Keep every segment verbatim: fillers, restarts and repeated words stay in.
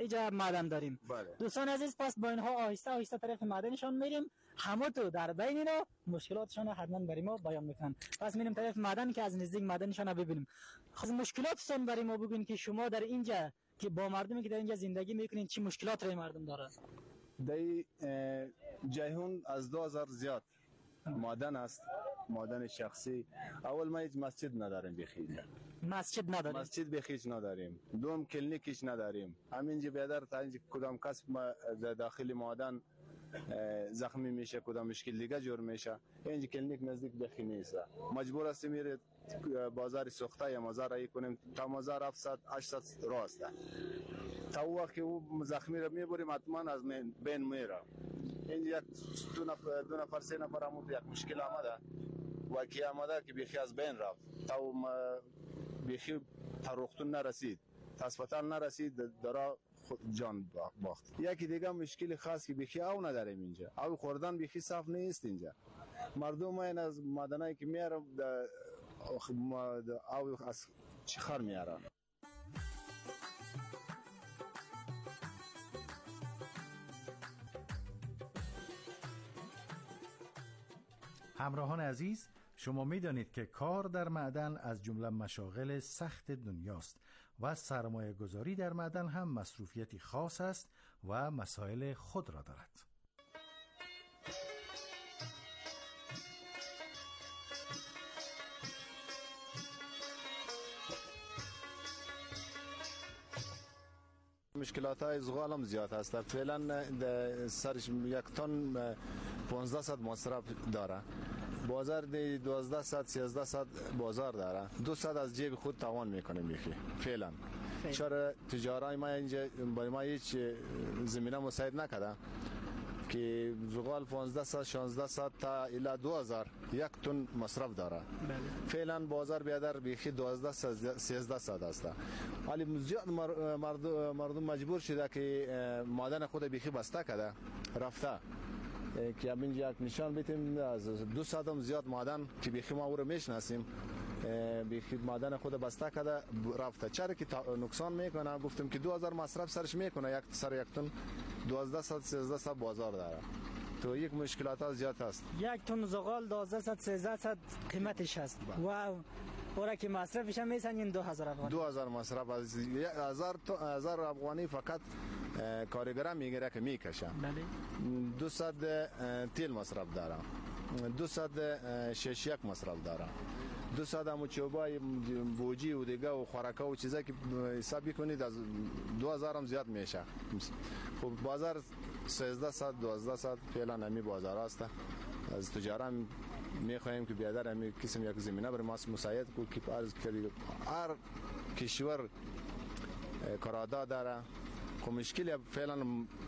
اینجا معدن داریم. بله. دوستان عزیز، پس با اینها آهسته آهسته طرف معدنشان میریم. همه تو در بین اینا مشکلاتشان حتما برای ما بیان میکنن. پس میریم طرف معدن که از نزدیک معدنشان رو ببینیم. خب مشکلاتشان برای ما بگین که شما در اینجا که با مردمی که در اینجا زندگی میکنین چی مشکلات روی مردم داره؟ در جیهون از دو هزار زیاد معدن است، معدن شخصی. اول ما هیچ مسجد نداریم بخیر، مسجد نداریم، مسجد بخیر نداریم، دوم کلینیکش نداریم. همینجا بیادر تا اینجا کدام کس داخل معدن زخمی میشه، کدام مشکل دیگه جور میشه، اینجا کلینیک نزدیک بخیر نیست. مجبور هستیم میره بازار سوخته یا مزار کنیم تا مزار هفتصد هشتصد راسته. تا وقتی او زخمی رو میبریم حتما از بین میره. اینجا دو نفر دو نفر سه نفر هم یک مشکل آمده و کی آمده که بیخی از بین رفت تا بیخی تروختون نرسید، هسپتال نرسید، درا جان باخت. یکی دیگه مشکل خاص که بیخی او نداریم اینجا، او خوردن بیخی صاف نیست اینجا. مردم این از معدنایی که میاره او از چخار میاره. همراهان عزیز، شما می دانید که کار در معدن از جمله مشاغل سخت دنیاست و سرمایه گذاری در معدن هم مصروفیتی خاص است و مسائل خود را دارد. مشکلات های زغال هم زیاد هست. فعلا سرش یک تن پانزده صد مصرف داره، بازار دی دوازده صد سیزده صد بازار داره، دو صد از جیب خود توان میکنه میخی فعلا. چرا تجارای ما اینجا برای ما هیچ زمینه مساعد نکرده که زغال پانزده صد شانزده صد تا الی دو هزار یک تن مصرف داره. بله. فعلا بازار بیادر بیخی دوازده صد سیزده صد است. ولی زیاد مردم مردم مجبور شده که معدن خود بیخی بسته کرده رفته که همین یک نشان بدیم از دو صدم زیاد معدن که بیخی ما او رو میشناسیم بیخی معدن خود بسته کرده رفته. چرا که نقصان میکنه؟ گفتم که دو هزار مصرف سرش میکنه، یک سر یک تن دوازده صد سیزده صد بازار داره. تو یک مشکلات ها زیاد هست. یک تن زغال دوازده صد سیزده صد قیمتش هست و اورا که مصرفش هم میسنین دو هزار افغانی. دو هزار مصرف از هزار هزار افغانی فقط کارگرا میگیره که میکشه. بله. دویست تیل مصرف داره، دویست شش یک مصرف داره، دویست هم چوبای بوجی و دیگه و خوراکا و چیزا که حساب کنید از دو هزار هم زیاد میشه. خب بازار سیزده صد دوازده صد فعلا همی بازار است. از تجاران میخوایم که بیادر همی قسم یک زمینه برای ما مساعد کو که از هر کشور کارادا داره. خب مشکل فعلا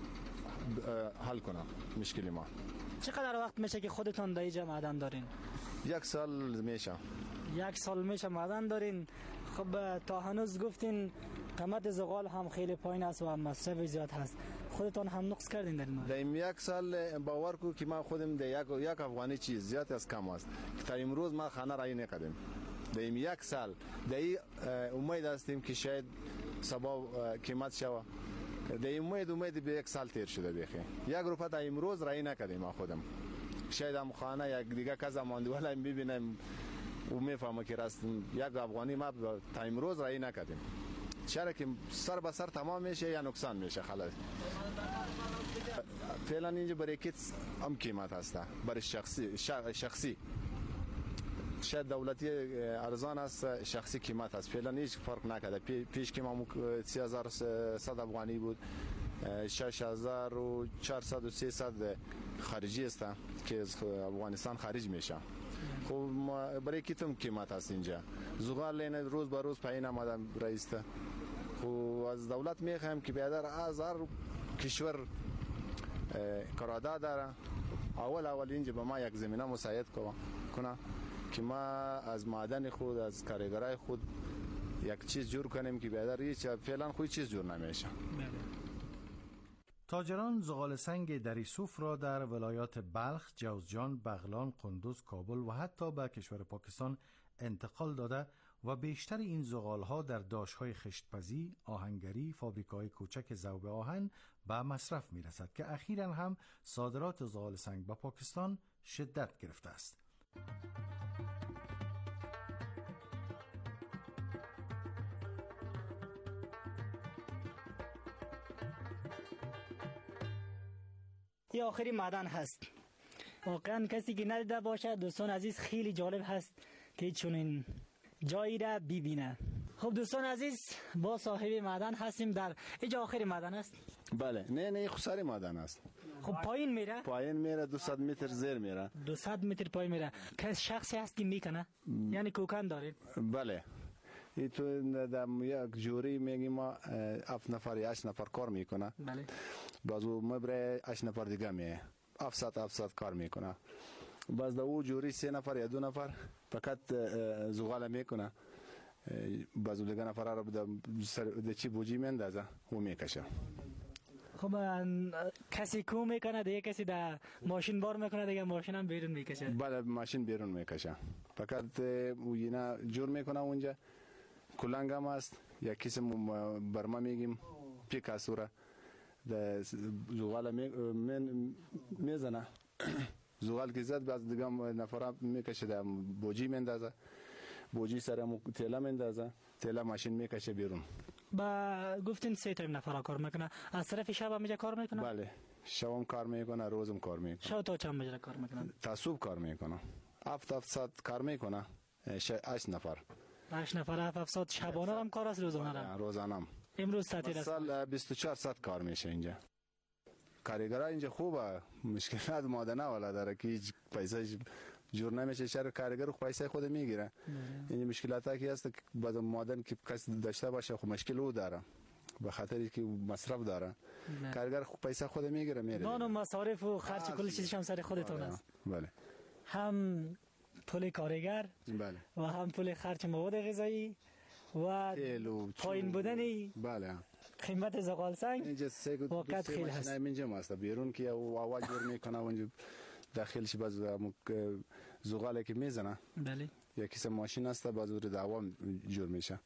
حل کنه مشکل ما. چقدر وقت میشه که خودتون در اینجا معدن دارین؟ یک سال میشه. یک سال میشه معدن دارین. خب تا هنوز گفتین قیمت زغال هم خیلی پایین است و مصرف زیاد هست، خودتون هم نقص کردین در این در این یک سال باور کو که ما خودم در یک یک افغانی چیز زیاد از کم است که تا امروز ما خانه رای نکردیم. در این یک سال در این امید هستیم که شاید سبب قیمت شوه. در این امید امید به یک سال تیر شده بیخی یک روپه تا امروز رای نکردیم ما خودم. شاید هم خانه یک دیگه کس مانده ولی میبینیم و میفهمه که راست یک افغانی ما تا امروز رای نکردیم. چرا که سر به سر تمام میشه یا نقصان میشه خلاص. فعلا اینجا برای کیت هم قیمت هسته برای شخصی شخصی شاید دولتی ارزان است، شخصی قیمت است. فعلا هیچ فرق نکرده. پیش که ما سه هزار و صد افغانی بود، شش هزار و چهارصد و سیصد خارجی است که از افغانستان خارج میشه. خب برای کیتم قیمت است اینجا. زغال لینه روز به روز پایین آمده رئیس. خب از دولت میخوایم که بیادر از هر کشور کارادا داره اول اول اینجا به ما یک زمینه مساعد کنه که ما از معدن خود از کارگرای خود یک چیز جور کنیم که بیادر هیچ فعلا خود چیز جور نمیشه. تاجران زغال سنگ دریسوف را در ولایات بلخ، جوزجان، بغلان، قندوز، کابل و حتی به کشور پاکستان انتقال داده و بیشتر این زغال‌ها در داشت‌های خشتپزی، آهنگری، فابریکه‌های کوچک ذوب آهن به مصرف می‌رسد که اخیراً هم صادرات زغال سنگ به پاکستان شدت گرفته است. این آخری معدن هست. واقعا کسی که ندیده باشه دوستان عزیز خیلی جالب هست که چنین جایی را ببینه. خب دوستان عزیز با صاحب معدن هستیم. در اینجا آخری معدن است. بله نه نه خساری معدن است. خب پایین میره؟ پایین میره دویست متر زیر میره. دویست متر پایین میره. که شخصی هست که میکنه؟ یعنی کوکن دارید؟ بله. این تو در یک جوری میگیم ما هفت نفر یا هشت نفر کار میکنه. بله. بازو مبره هشت نفر دیگه میه. هفتصد هفتصد کار میکنه. باز در او جوری سه نفر یا دو نفر فقط زغال میکنه. بازو دیگه نفر را به چی بوجی میندازه او میکشه. خب کسی کو میکنه دیگه کسی در ماشین بار میکنه دیگه ماشین هم بیرون میکشه. بله ماشین بیرون میکشه. فقط او اینا جور میکنه اونجا. کلنگ هم است یا کسی برما میگیم پیکاسوره ده زغال می میزنه. زغال که زد باز دیگه نفر میکشه در بوجی میندازه. بوجی سر تیلا میندازه. تیلا ماشین میکشه بیرون. با گفتین سه تایم نفر کار میکنه. از طرف شب هم میجا کار میکنه؟ بله شبم کار میکنه روزم کار میکنه. شب تا چند بجه کار میکنه؟ تا صبح کار میکنه. هفت هفتصد کار میکنه. هشت نفر. هشت نفر هفت هفتصد شبانه هم کار است روزانه هم؟ روزانه هم. امروز تعطیل است. سال بیست و چهار ساعت کار میشه اینجا. کارگرها اینجا خوبه. مشکلات مادنه والا داره که هیچ پیسه جور نمیشه. شهر کارگر پیسه خود میگیره. این مشکلات هایی هست که بعد مادن که کس داشته باشه خب مشکل او داره. به خاطر که مصرف داره. کارگر خب پیسه خود میگیره میره. نان و مصارف و خرچ کل چیزش هم سر خودتون است. بله. هم پول کارگر بله. و هم پول خرچ مواد غذایی و پایین بودنی بله قیمت زغال سنگ اینجا سه وقت خیلی هست. اینجا ماست بیرون که آواز جور میکنه اونجا داخلش باز زغاله که میزنه. بله. یا کسی ماشین است باز رو دوام جور میشه.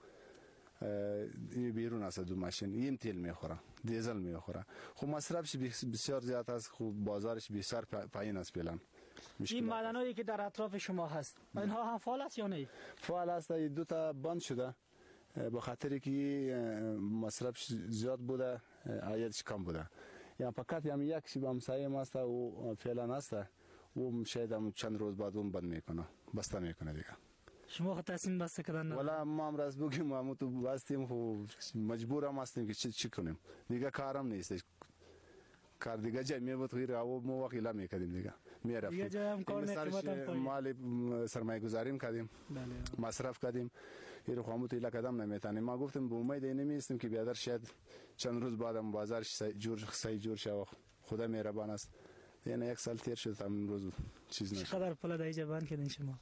این بیرون است دو ماشین این تیل میخوره دیزل میخوره. خب مصرفش بسیار زیاد است. خب بازارش بسیار پایین است فعلا. این معدنایی که در اطراف شما هست اینها هم فعال است یا نه؟ فعال است. دو تا بند شده به خاطر که مصرف زیاد بوده عایدش کم بوده. یا فقط هم یک شب همسایه ما است و فعلا است و شاید هم چند روز بعد اون بند میکنه بسته میکنه دیگه. شما خود تصمیم بسته کردن؟ والا ما هم راست بگیم ما تو بستیم خب مجبور هم هستیم که چی چی کنیم دیگه. کارم نیست. کار دیگه جای می بود غیر او مو وکیلا میکردیم دیگه میرفتیم دیگه جای هم کار نکردیم مال سرمایه گذاری کردیم. بله. مصرف کردیم. این خاموت ایلا کدام نمیتونیم. ما گفتیم به امید این نمیستیم که بیادر شاید چند روز بعدم بازارش جور سای جور شه. خدا مهربان است. یعنی یک سال تیر شد امروز چیز نشد. چقدر پول در اینجا بند کردین شما؟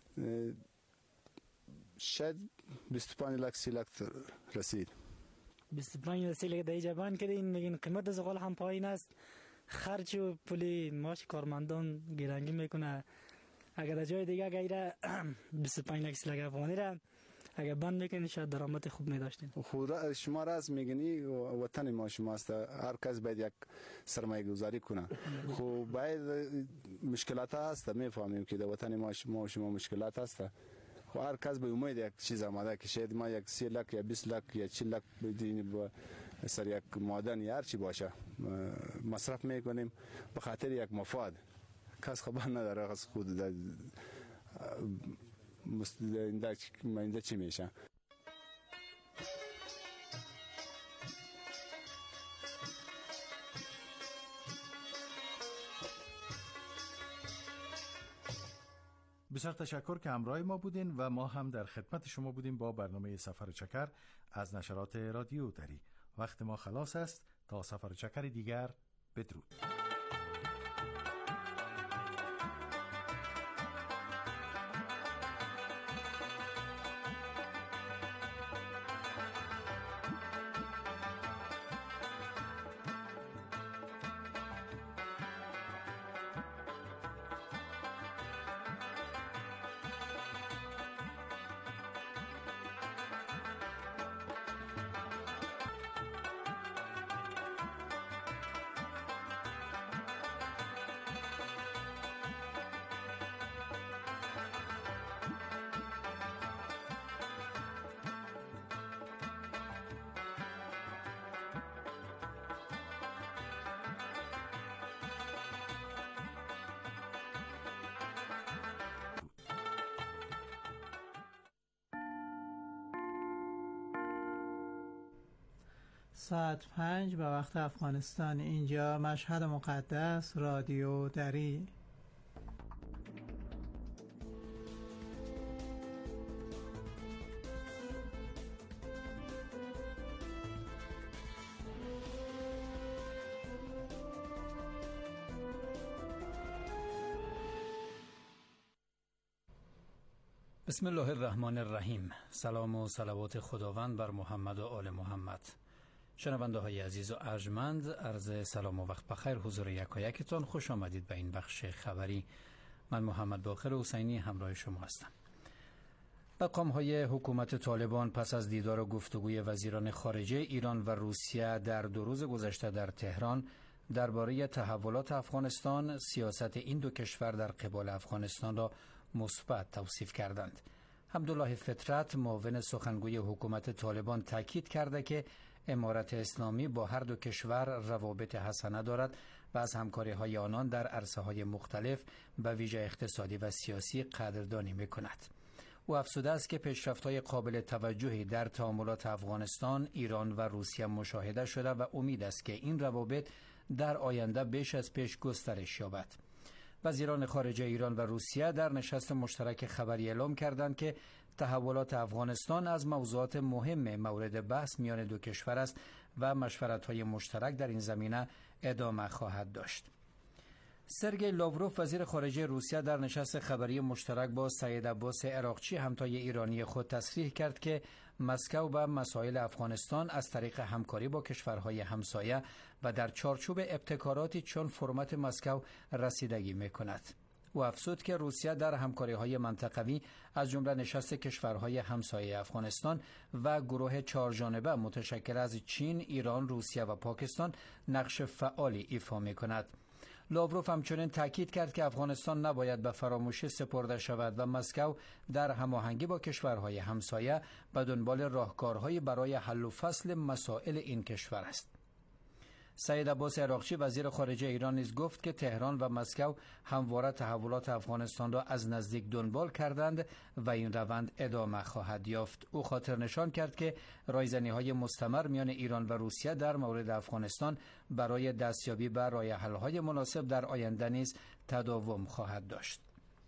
شاید بیست و پنج لک سی لک رسید. بیست و پنج سی لک در اینجا بند کردین. میگین قیمت زغال هم پایین است. خرج و پول معاش کارمندان گرانگی میکنه. اگر در جای دیگه غیر بیست و پنج لک سی لک افغانی را اگر بند میکنین شاید درآمد خوب می‌داشتین. خود شما راست میگنی وطن ما شماست. هر کس باید یک سرمایه گذاری کنه. خب باید مشکلات هست میفهمیم که در وطن ما شما شما مشکلات هست. خب هر کس به امید یک چیز آماده که شاید ما یک سی لک یا بیست لک یا چهل لک بدین با سر یک معدن یا هر چی باشه مصرف میکنیم به خاطر یک مفاد. کس خبر نداره از خود در اینده چی میشه. بسیار تشکر که همراه ما بودین و ما هم در خدمت شما بودیم با برنامه سفر چکر از نشرات رادیو دری. وقت ما خلاص است. تا سفر چکر دیگر بدرود. ساعت پنج به وقت افغانستان. اینجا مشهد مقدس، رادیو دری. بسم الله الرحمن الرحیم. سلام و صلوات خداوند بر محمد و آل محمد. شنونده های عزیز و ارجمند، عرض سلام و وقت بخیر حضور یکایکتان. خوش آمدید به این بخش خبری. من محمد باقر حسینی همراه شما هستم. مقام های حکومت طالبان پس از دیدار و گفتگوی وزیران خارجه ایران و روسیه در دو روز گذشته در تهران درباره تحولات افغانستان، سیاست این دو کشور در قبال افغانستان را مثبت توصیف کردند. حمدالله فطرت، معاون سخنگوی حکومت طالبان، تاکید کرده که امارت اسلامی با هر دو کشور روابط حسنه دارد و از همکاری های آنان در عرصه های مختلف به ویژه اقتصادی و سیاسی قدردانی می‌کند. او افزوده است که پیشرفت‌های قابل توجهی در تعاملات افغانستان، ایران و روسیه مشاهده شده و امید است که این روابط در آینده بیش از پیش گسترش یابد. وزیران خارجه ایران و روسیه در نشست مشترک خبری اعلام کردند که تحولات افغانستان از موضوعات مهم مورد بحث میان دو کشور است و مشورت‌های مشترک در این زمینه ادامه خواهد داشت. سرگئی لاوروف، وزیر خارجه روسیه، در نشست خبری مشترک با سید عباس عراقچی، همتای ایرانی خود، تصریح کرد که مسکو به مسائل افغانستان از طریق همکاری با کشورهای همسایه و در چارچوب ابتکاراتی چون فرمت مسکو رسیدگی می‌کند. او افزود که روسیه در همکاری‌های منطقوی از جمله نشست کشورهای همسایه افغانستان و گروه چهارجانبه متشکل از چین، ایران، روسیه و پاکستان نقش فعالی ایفا می‌کند. لاوروف همچنین تاکید کرد که افغانستان نباید به فراموشی سپرده شود و مسکو در هماهنگی با کشورهای همسایه به دنبال راهکارهایی برای حل و فصل مسائل این کشور است. سید عباس عراقچی، وزیر خارجه ایران، نیز گفت که تهران و مسکو همواره تحولات افغانستان را از نزدیک دنبال کردند و این روند ادامه خواهد یافت. او خاطر نشان کرد که رایزنی‌های مستمر میان ایران و روسیه در مورد افغانستان برای دستیابی به راه حل‌های مناسب در آینده نیز تداوم خواهد داشت.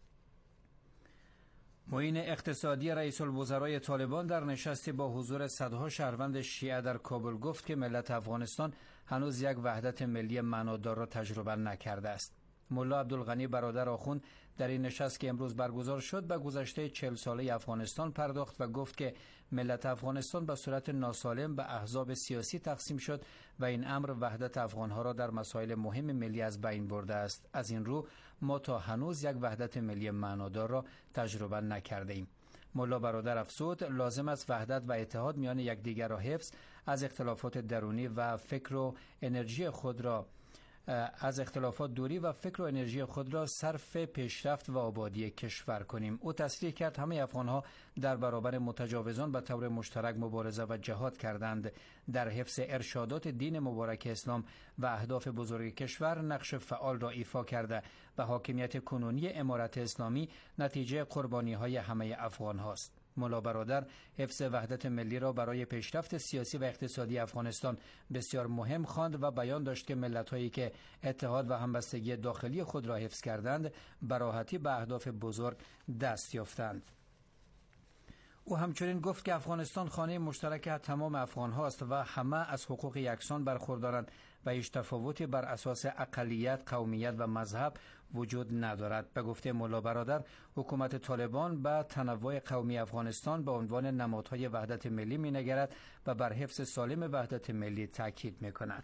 معین اقتصادی رئیس الوزرای طالبان در نشستی با حضور صدها شهروند شیعه در کابل گفت که ملت افغانستان هنوز یک وحدت ملی معنادار را تجربه نکرده است. ملا عبدالغنی برادر آخوند در این نشست که امروز برگزار شد به گذشته چهل ساله افغانستان پرداخت و گفت که ملت افغانستان به صورت ناسالم به احزاب سیاسی تقسیم شد و این امر وحدت افغانها را در مسائل مهم ملی از بین برده است. از این رو ما تا هنوز یک وحدت ملی معنادار را تجربه نکرده ایم. ملا برادر افزود لازم است وحدت و اتحاد میان یکدیگر را حفظ، از اختلافات درونی و فکر و انرژی خود را از اختلافات دوری و فکر و انرژی خود را صرف پیشرفت و آبادی کشور کنیم. او تصریح کرد همه افغانها در برابر متجاوزان به طور مشترک مبارزه و جهاد کردند. در حفظ ارشادات دین مبارک اسلام و اهداف بزرگ کشور نقش فعال را ایفا کرده و حاکمیت کنونی امارت اسلامی نتیجه قربانی های همه افغان هاست. ملا برادر حفظ وحدت ملی را برای پیشرفت سیاسی و اقتصادی افغانستان بسیار مهم خواند و بیان داشت که ملت‌هایی که اتحاد و همبستگی داخلی خود را حفظ کردند به راحتی به اهداف بزرگ دست یافتند. او همچنین گفت که افغانستان خانه مشترک تمام افغان هاست و همه از حقوق یکسان برخوردارند و هیچ تفاوتی بر اساس اقلیت، قومیت و مذهب وجود ندارد. به گفته ملا برادر، حکومت طالبان به تنوع قومی افغانستان به عنوان نمادهای وحدت ملی می‌نگرد و بر حفظ سالم وحدت ملی تاکید می‌کند.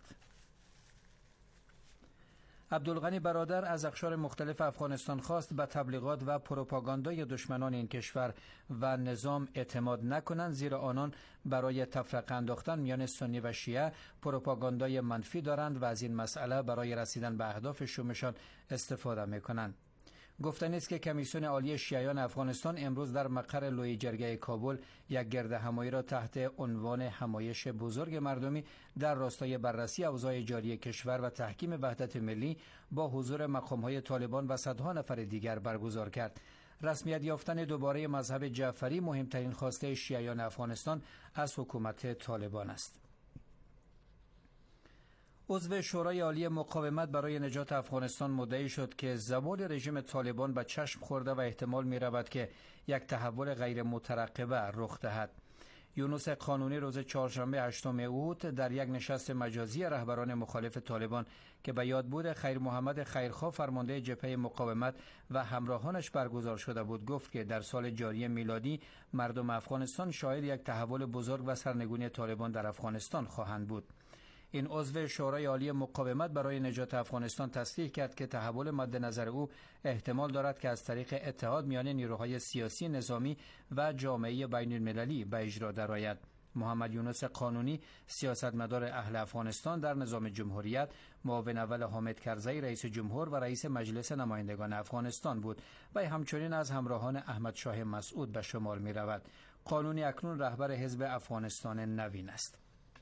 عبدالغنی برادر از اقشار مختلف افغانستان خواست به تبلیغات و پروپاگاندای دشمنان این کشور و نظام اعتماد نکنند، زیرا آنان برای تفرقه انداختن میان سنی و شیعه پروپاگاندای منفی دارند و از این مسئله برای رسیدن به اهداف شومشان استفاده میکنند. گفتنی است که کمیسیون عالی شیعیان افغانستان امروز در مقر لوی جرگه کابل یک گرد همایی را تحت عنوان همایش بزرگ مردمی در راستای بررسی اوضاع جاری کشور و تحکیم وحدت ملی با حضور مقام‌های طالبان و صدها نفر دیگر برگزار کرد. رسمیت یافتن دوباره مذهب جعفری مهمترین خواسته شیعیان افغانستان از حکومت طالبان است. عضو شورای عالی مقاومت برای نجات افغانستان مدعی شد که زوال رژیم طالبان به چشم خورده و احتمال می رود که یک تحول غیر مترقبه رخ دهد. یونس قانونی روز چهارشنبه هشتم اوت در یک نشست مجازی رهبران مخالف طالبان که به یادبود خیر محمد خیرخواه فرمانده جبهه مقاومت و همراهانش برگزار شده بود گفت که در سال جاری میلادی مردم افغانستان شاهد یک تحول بزرگ و سرنگونی طالبان در افغانستان خواهند بود. این عضو شورای عالی مقاومت برای نجات افغانستان تصریح کرد که تحول مد نظر او احتمال دارد که از طریق اتحاد میان نیروهای سیاسی، نظامی و جامعه بین المللی به اجرا درآید. محمد یونس قانونی سیاستمدار اهل افغانستان در نظام جمهوریت، معاون اول حامد کرزی رئیس جمهور و رئیس مجلس نمایندگان افغانستان بود و همچنین از همراهان احمد شاه مسعود به شمار می رود. قانونی اکنون رهبر حزب افغانستان نوین است.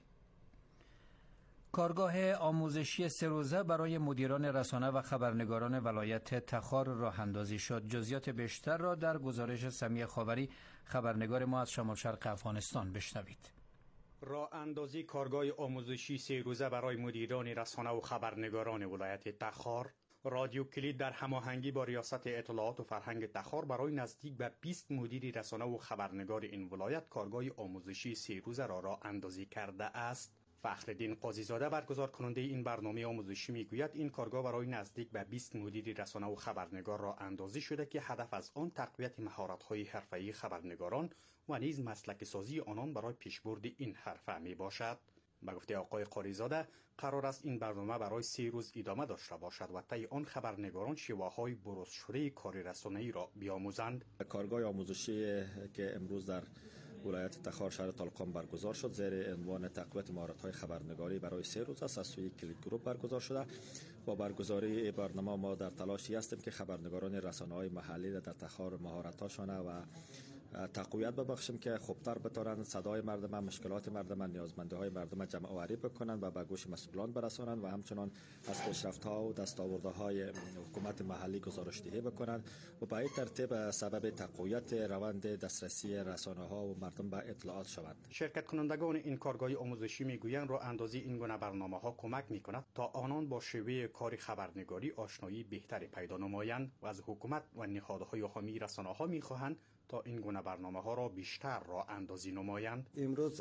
کارگاه آموزشی سه روزه برای مدیران رسانه و خبرنگاران ولایت تخار راه اندازی شد. جزئیات بیشتر را در گزارش سمیع خاوری خبرنگار ما از شمال شرق افغانستان بشنوید. راه اندازی کارگاه آموزشی سه روزه برای مدیران رسانه و خبرنگاران ولایت تخار رادیو کلید در هماهنگی با ریاست اطلاعات و فرهنگ تخار برای نزدیک به بیست مدیر رسانه و خبرنگار این ولایت کارگاه آموزشی سه روزه را راه اندازی کرده است. فخرالدین قاضیزاده برگزار کننده این برنامه آموزشی میگوید این کارگاه برای نزدیک به بیست مدیر رسانه و خبرنگار را اندازی شده که هدف از آن تقویت مهارت‌های حرفه‌ای خبرنگاران و نیز مسلک سازی آنان برای پیشبرد این حرفه می باشد. به گفته آقای قاضیزاده قرار است این برنامه برای سه روز ادامه داشته باشد و طی آن خبرنگاران شیوه‌های بروز شده کار رسانه‌ای را بیاموزند. کارگاه آموزشی که امروز در ولایت تخار شهر طالقان برگزار شد زیر عنوان تقویت مهارت‌های خبرنگاری برای سه روز است از سوی کلید گروپ برگزار شده. با برگزاری برنامه ما در تلاشی هستیم که خبرنگاران رسانه‌های محلی در تخار مهارت‌هاشان و تقویت ببخشیم که خوبتر بتوانند صدای مردم، مشکلات مردم، نیازمندی‌های مردم جمع آوری بکنند و به گوش مسئولان برسانند و همچنان از پیشرفت‌ها و دستاوردهای حکومت محلی گزارش‌دهی بکنند و به این ترتیب سبب تقویت روند دسترسی رسانه‌ها و مردم به اطلاعات شوند. شرکت کنندگان این کارگاه آموزشی میگویند راه اندازی این گونه برنامه‌ها کمک می‌کند تا آنان با شیوه کار خبرنگاری آشنایی بهتری پیدا نمایند و از حکومت و نهادهای حامی رسانه‌ها می‌خواهند تا این گونه برنامه‌ها را بیشتر راه اندازی نمایند. امروز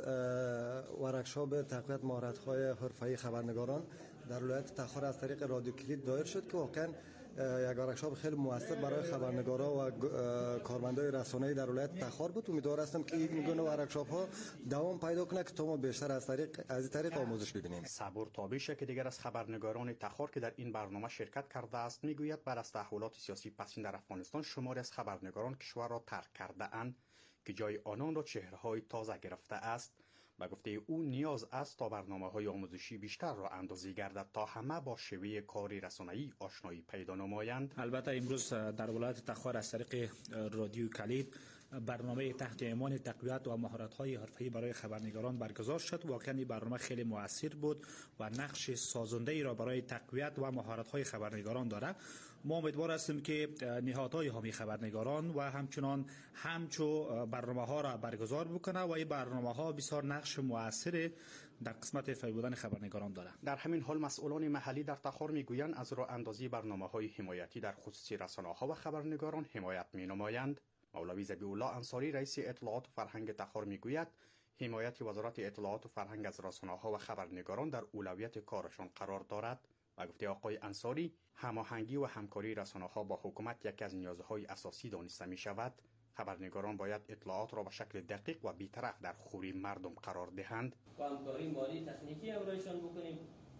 ورکشاپ تقویت مهارت‌های حرفه‌ای خبرنگاران در ولایت تخار از طریق رادیو کلید دایر شد که واقعاً یک ورکشاپ خیلی موثر برای خبرنگارا و کارمندای رسانه‌ای در ولایت تخار بود. امیدوار هستم که این گونه ورکشاپ‌ها دوام پیدا کنه که تا ما بیشتر از طریق از طریق آموزش ببینیم. صبور تابیشه که دیگر از خبرنگاران تخار که در این برنامه شرکت کرده است میگوید بعد از تحولات سیاسی پسین در افغانستان شماری از خبرنگاران کشور را ترک کرده اند که جای آنان را چهره‌های تازه گرفته است. به گفته او نیاز است تا برنامه‌های آموزشی بیشتر را اندازی گردد تا همه با شیوه کاری رسانه‌ای آشنایی پیدا نمایند. البته امروز در ولایت تخار از طریق رادیو کلید برنامه تحت عنوان تقویت و مهارت‌های حرفه‌ای برای خبرنگاران برگزار شد. واقعا این برنامه خیلی مؤثر بود و نقش سازنده‌ای را برای تقویت و مهارت‌های خبرنگاران دارد. ما امیدوار هستیم که نهادهای حامی خبرنگاران و همچنان همچو برنامه‌ها را برگزار بکنه و این برنامه‌ها بسیار نقش مؤثر در قسمت فعال بودن خبرنگاران دارد. در همین حال مسئولان محلی در تخار میگویند از راه اندازی برنامه‌های حمایتی در خصوص رسانه‌ها و خبرنگاران حمایت می‌نمایند. مولوی ذبیح‌الله انصاری رئیس اطلاعات و فرهنگ تخار میگوید حمایت وزارت اطلاعات و فرهنگ از رسانه‌ها و خبرنگاران در اولویت کارشان قرار دارد. و گفته آقای انصاری هماهنگی و همکاری رسانه‌ها با حکومت یکی از نیازهای اساسی دانسته می‌شود. خبرنگاران باید اطلاعات را به شکل دقیق و بی‌طرف در خوری مردم قرار دهند. با همکاری مالی تکنیکی همراهشان بکنیم.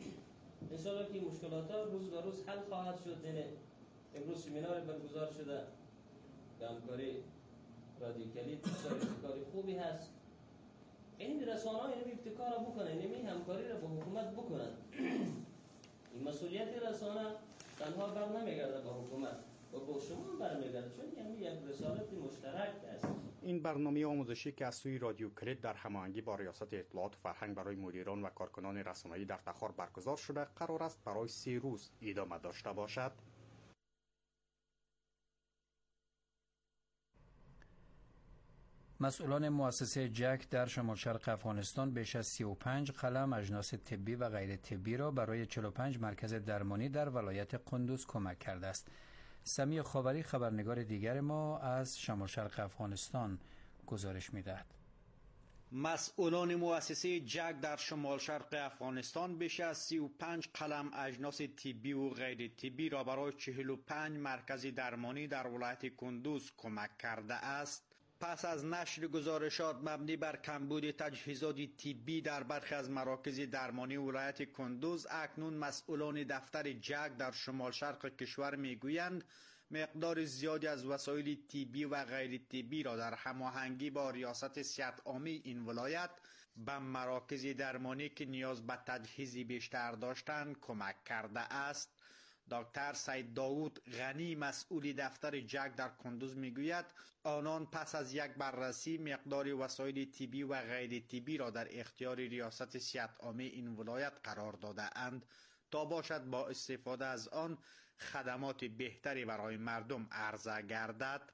ان شاءالله که مشکلات‌ها روز به روز حل خواهد شد. یعنی امروز سمینار برگزار شده به همکاری رادیو کلید بسیار ابتکار خوبی هست. این رسانه‌ها این ابتکار را بکنن، این همکاری را با حکومت بکنن. این مسئولیت رسانه تنها بر نمیگرده با حکومت و با شما برمیگرده، چون یعنی یک رسالت مشترک است. این برنامه آموزشی که از سوی رادیو کلید در هماهنگی با ریاست اطلاعات و فرهنگ برای مدیران و کارکنان رسانه‌ای در تخار برگزار شده قرار است برای سه روز ادامه داشته باشد. مسئولان مؤسسه جک در شمال شرق افغانستان بیش از سی و پنج قلم اجناس طبی و غیر طبی را برای چهل و پنج مرکز درمانی در ولایت قندوز کمک کرده است. سمی خاوری خبرنگار دیگر ما از شمال شرق افغانستان گزارش می‌دهد. مسئولان مؤسسه جک در شمال شرق افغانستان بیش از سی و پنج قلم اجناس طبی و غیر طبی را برای چهل و پنج مرکز درمانی در ولایت قندوز کمک کرده است. پس از نشر گزارشات مبنی بر کمبود تجهیزات طبی در برخی از مراکز درمانی ولایت قندوز، اکنون مسئولان دفتر جک در شمال شرق کشور میگویند مقدار زیادی از وسایل طبی و غیر طبی را در هماهنگی با ریاست صحت عامه این ولایت به مراکز درمانی که نیاز به تجهیزی بیشتر داشتند کمک کرده است. دکتر سید داوود غنی مسئول دفتر جک در قندوز میگوید آنان پس از یک بررسی مقدار وسایل طبی و غیر طبی را در اختیار ریاست صحت عامه این ولایت قرار داده اند تا باشد با استفاده از آن خدمات بهتری برای مردم عرضه گردد.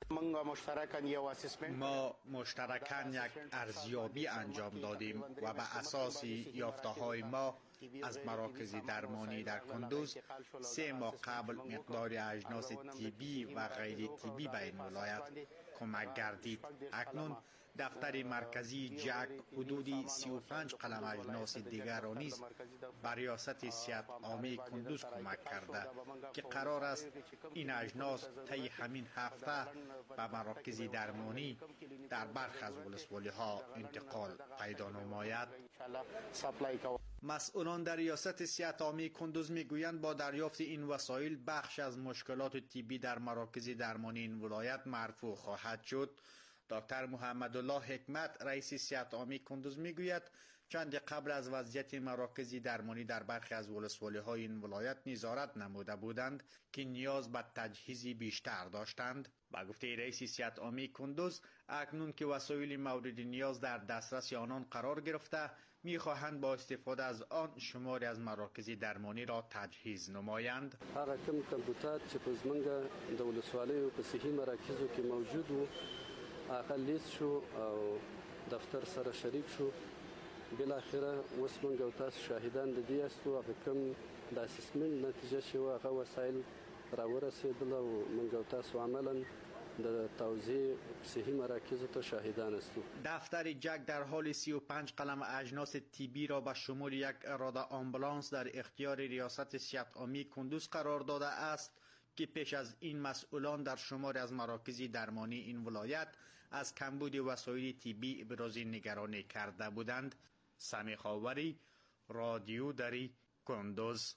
ما مشترکاً یک ارزیابی انجام دادیم و به اساس یافته‌های ما از مراکز درمانی در قندوز سه ماه قبل مقدار اجناس طبی و غیر طبی به این ولایت کمک گردید. اکنون دفتر مرکزی جک حدودی سی و پنج قلم اجناس دیگر را نیز بر ریاست صحت عامه قندوز کمک کرده که قرار است این اجناس طی همین هفته به مراکز درمانی در برخی از ولسوالی‌ها انتقال پیدا نماید. مسئولان در ریاست صحت عامه قندوز میگویند با دریافت این وسایل بخش از مشکلات طبی در مراکز درمانی این ولایت مرفوع خواهد شد. دکتر محمد الله حکمت رئیس صحت عامه قندوز میگوید چند قبل از وضعیت مراکز درمانی در برخی از ولسوالی‌های این ولایت نظارت نموده بودند که نیاز به تجهیزی بیشتر داشتند. با گفته رئیس صحت عامه قندوز اکنون که وسایل مورد نیاز در دسترس آنان قرار گرفته میخواهند با استفاده از آن شماری از مراکز درمانی را تجهیز نمایند. هر کم کمپیوټر چې په زمونږ د ولسوالیو په صحي مراکزو کې موجود وو هغه لیست شو او دفتر سره شریک شو. بالاخره اوس موږ او تاسو شاهدان د دې یاستو هغه کوم د اسسمنټ نتیجه شوه هغه وسایل راورسېدل او موږ او تاسو عملاً در توزیع صحی مراکز تا شاهدان است. دفتر جک در حال سی و پنج قلم اجناس طبی را به شمول یک اراده آمبولانس در اختیار ریاست صحت عامه قندوز قرار داده است که پیش از این مسئولان در شمار از مراکز درمانی این ولایت از کمبود وسایل طبی ابراز نگرانی کرده بودند. سمی خاوری، رادیو دری، قندوز.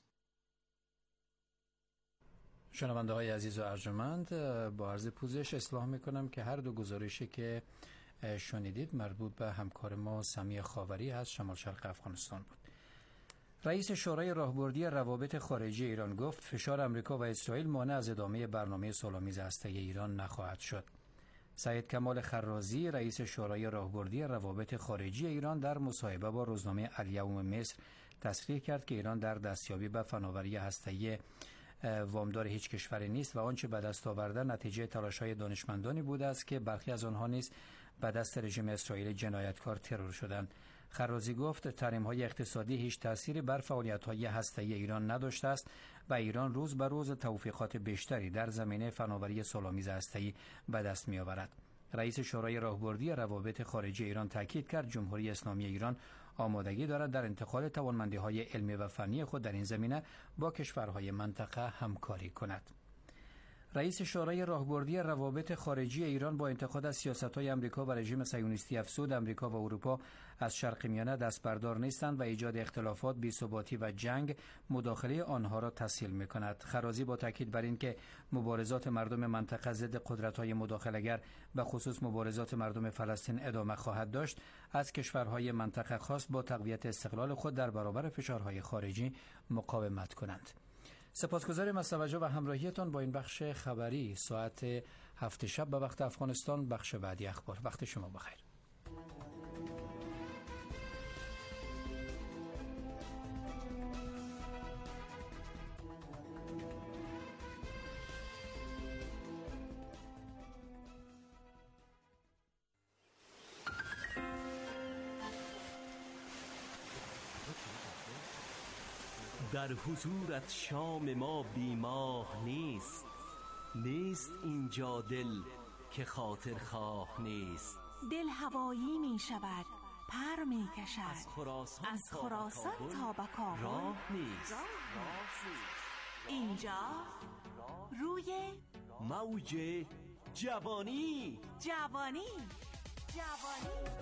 شنونده های عزیز و ارجمند، با عرض پوزش اصلاح میکنم که هر دو گزارشی که شنیدید مربوط به همکار ما سمی خاوری از شمال شرق افغانستان بود. رئیس شورای راهبردی روابط خارجی ایران گفت فشار امریکا و اسرائیل مانع از ادامه برنامه صلح‌آمیز هسته‌ای ایران نخواهد شد. سید کمال خرازی رئیس شورای راهبردی روابط خارجی ایران در مصاحبه با روزنامه الیوم مصر تصریح کرد که ایران در دستیابی به فناوری هسته‌ای وامدار هیچ کشوری نیست و آنچه به دست آورده نتیجه تلاش‌های دانشمندانی بوده است که برخی از آنها نیز به دست رژیم اسرائیل جنایتکار ترور شدند. خرازی گفت تحریم‌های اقتصادی هیچ تأثیری بر فعالیت‌های هسته‌ای ایران نداشته است و ایران روز به روز توفیقات بیشتری در زمینه فناوری صلح‌آمیز هسته‌ای به دست می‌آورد. رئیس شورای راهبردی روابط خارجی ایران تاکید کرد جمهوری اسلامی ایران آمادگی دارد در انتقال توانمندی‌های علمی و فنی خود در این زمینه با کشورهای منطقه همکاری کند. رئیس شورای راهبردی روابط خارجی ایران با انتقاد از سیاست‌های آمریکا و رژیم صهیونیستی افسود آمریکا و اروپا از شرق میانه دست بردار نیستند و ایجاد اختلافات، بی‌ثباتی و جنگ مداخله آنها را تسهیل می‌کند. خرازی با تاکید بر اینکه مبارزات مردم منطقه ضد قدرت‌های مداخله‌گر به خصوص مبارزات مردم فلسطین ادامه خواهد داشت، از کشورهای منطقه خواست با تقویت استقلال خود در برابر فشارهای خارجی مقاومت کنند. سپاسگزاریم از توجه و همراهیتان با این بخش خبری ساعت هفت شب به وقت افغانستان. بخش بعدی اخبار. وقت شما بخیر. در حضورت شام ما بیماه نیست. نیست اینجا دل که خاطر خواه نیست. دل هوایی می شود، پر می کشد از خراسان, از خراسان تا به کابل راه نیست. اینجا روی موج جوانی. جوانی جوانی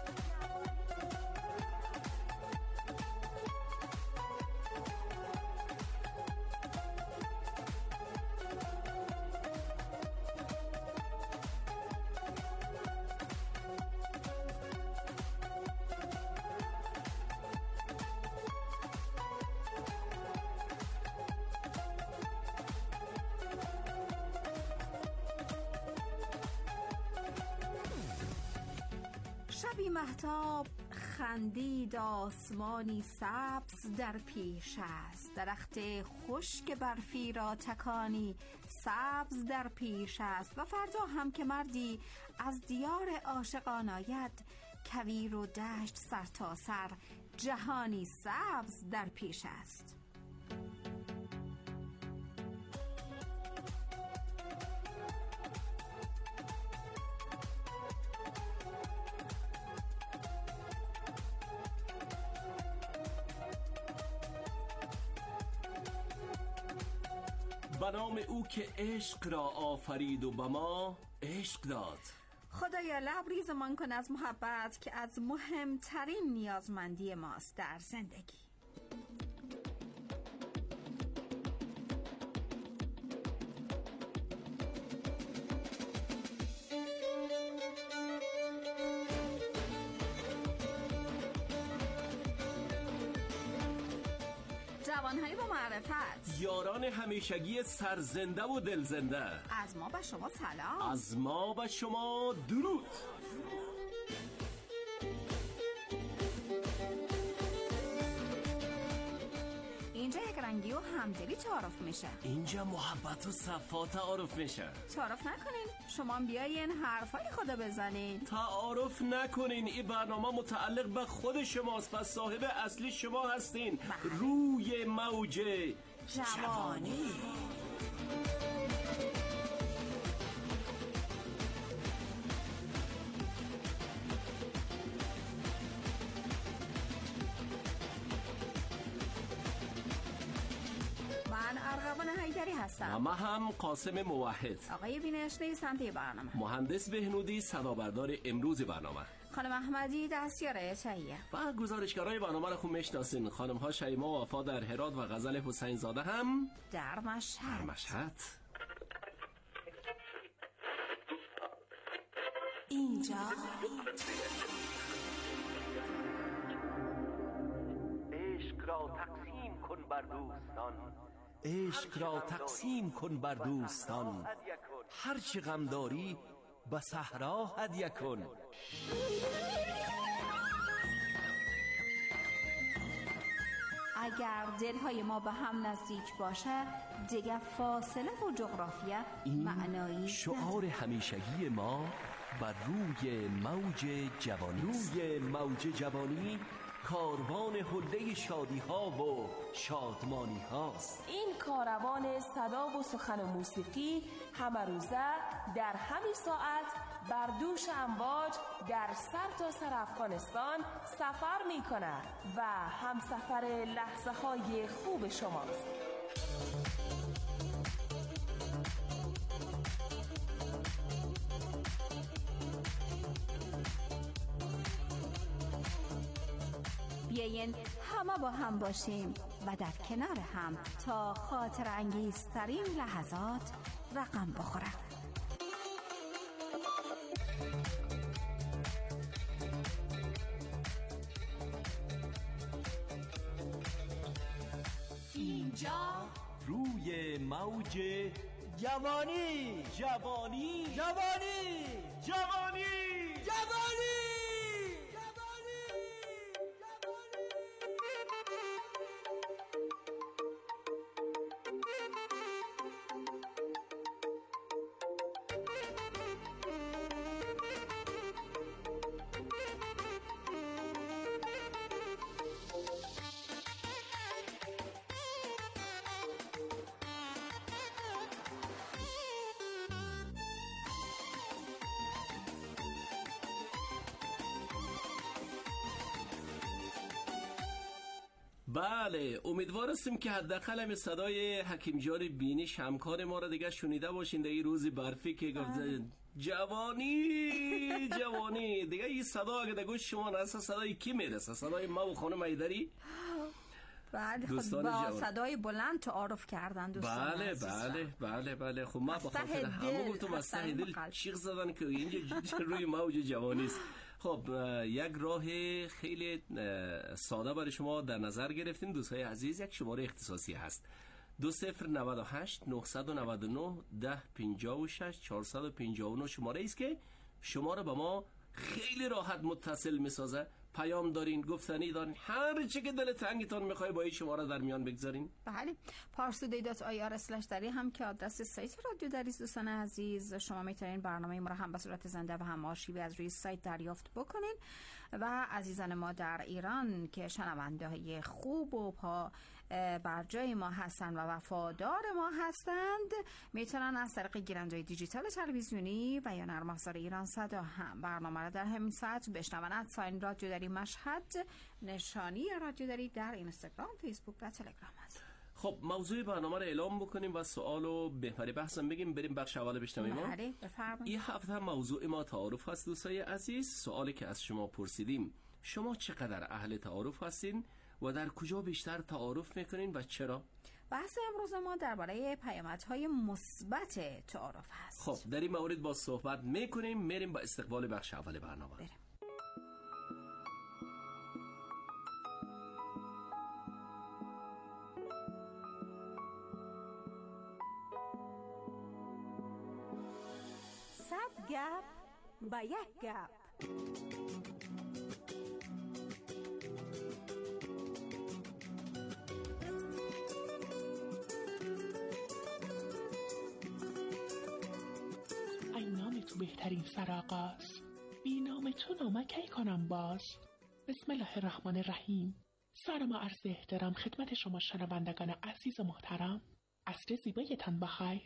شبی مهتاب خندید، آسمانی سبز در پیش است. درخت خشک برفی را تکانی سبز در پیش است. و فردا هم که مردی از دیار عاشقان آید، کویر و دشت سر تا سر جهانی سبز در پیش است. به نام او که عشق را آفرید و به ما عشق داد. خدایا لبریزمان کن از محبت که از مهمترین نیازمندی ماست در زندگی. جوانهایی با معرفت، یاران همیشگی سرزنده و دلزنده، از ما به شما سلام. از ما به شما درود. اینجا یک رنگی و همدلی تعارف میشه. اینجا محبت و صفا تعارف میشه. تعارف نکنین، شما بیاین حرفای خدا بزنین. تعارف نکنین، این برنامه متعلق به خود شماست و صاحب اصلی شما هستین. بله. روی موج جوانی. من ارغوان حیدری هستم. ما هم قاسم موحد. آقای بینش نویسنده برنامه. مهندس بهنودی صدابردار امروز برنامه. خانم احمدی دستیار تهیه. و گزارشگرای برنامه رو خوب میشناسین. خانم ها شیما و وفا در هرات و غزل حسین زاده هم در مشهد. در مشهد. اینجا عشق را تقسیم کن بر دوستان. عشق را تقسیم کن بر دوستان. هر چه غم داری به صحرا هدیه کن. اگر دلهای ما به هم نزدیک باشه، دیگه فاصله و جغرافیه معنایی شعار همیشگی ما بر روی موج جوانی. روی موج جوانی کاروان حله شادی ها و شادمانی هاست. این کاروان صدا و سخن و موسیقی همه روزه در همین ساعت بر دوش امواج در سر تا سر افغانستان سفر می کنه و همسفر لحظه های خوب شماست. بیاین همه با هم باشیم و در کنار هم تا خاطر انگیزترین لحظات رقم بخوره. اینجا روی موج جوانی. جوانی جوانی جوانی جوانی. بله امیدوار هستیم که حداقل همین صدای حکیم جان بینیش همکار ما را دیگه شنیده باشین در این روز برفی که گفته جوانی جوانی دیگه. این صدا اگه در گوش شما نرسه صدای کی میرسه؟ صدای ما و خانم ایدری. بله خود با صدای بلند تعارف کردن دوستان. بله بله بله بله خب ما بخاطر همه گفتم از ته دل چیغ زدن که اینجا روی موج جوانی است. خب یک راه خیلی ساده برای شما در نظر گرفتیم دوستای عزیز. یک شماره اختصاصی هست دو صفر نود و هشت نهصد و نود و نه ده پنجاه و شش چهارصد و پنجاه و نه شماره است که شما را به ما خیلی راحت متصل میسازه. پیام دارین، گفتنی دارین، هر چی که دل تنگتون میخوای با این شماره در میان بگذارین. بله پارسودی دات آی آر اسلش دری هم که آدرس سایت رادیو دری است. دوستان عزیز شما میتونین برنامه ما را هم به صورت زنده و هم آرشیوی از روی سایت دریافت بکنین و عزیزان ما در ایران که شنونده های خوب و پا بر جای ما هستند و وفادار ما هستند میتونن از طریق گیرنده دیجیتال تلویزیونی و یا نرم افزار ایران صدا هم برنامه را در همین ساعت بشنون. ادساین رادیو دری مشهد نشانی رادیو دری در اینستاگرام، فیسبوک و تلگرام است. خب موضوع برنامه رو اعلام بکنیم و سوالو بهتری بحثم بگیم. بریم بخش اول بشنویم. ما بله بفرمایید. این هفته موضوع ما تعارف هست دوستای عزیز. سوالی که از شما پرسیدیم شما چقدر اهل تعارف هستین و در کجا بیشتر تعارف میکنین و چرا؟ بحث امروز ما درباره پیامدهای مثبت تعارف هست. خب در این مورد با صحبت میکنیم. میریم با استقبال بخش اول برنامه. بریم. صد گپ با یک گپ. ای نام تو بهترین سرآغاز، بی نام تو نامه کی کنم باز. بسم الله الرحمن الرحیم. سلام و عرض احترام خدمت شما شنوندگان عزیز و محترم. عصر زیبایتان بخیر.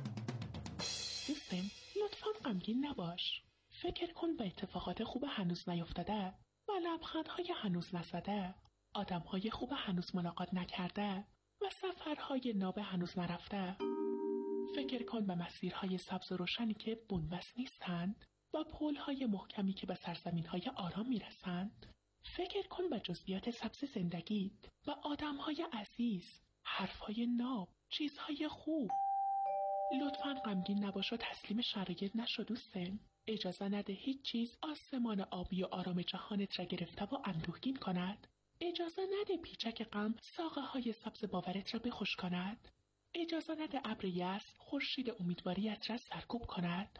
دوستم لطفاً غمگین نباش. فکر کن به اتفاقات خوب هنوز نیفتاده و لبخندهای هنوز نزده، آدمهای خوب هنوز ملاقات نکرده و سفرهای ناب هنوز نرفته. فکر کن به مسیرهای سبز و روشنی که بنبست نیستند و پلهای محکمی که به سرزمینهای آرام میرسند. فکر کن به جزئیات سبز زندگیت و آدمهای عزیز، حرفهای ناب، چیزهای خوب. لطفاً غمگین نباش و تسلیم شرایط نشو دوستم. اجازه نده هیچ چیز آسمان آبی و آرام جهانت را گرفته و اندوهگین کند. اجازه نده پیچک غم ساقه های سبز باورت را بخوش کند. اجازه نده ابر یأس خورشید امیدواریت را سرکوب کند.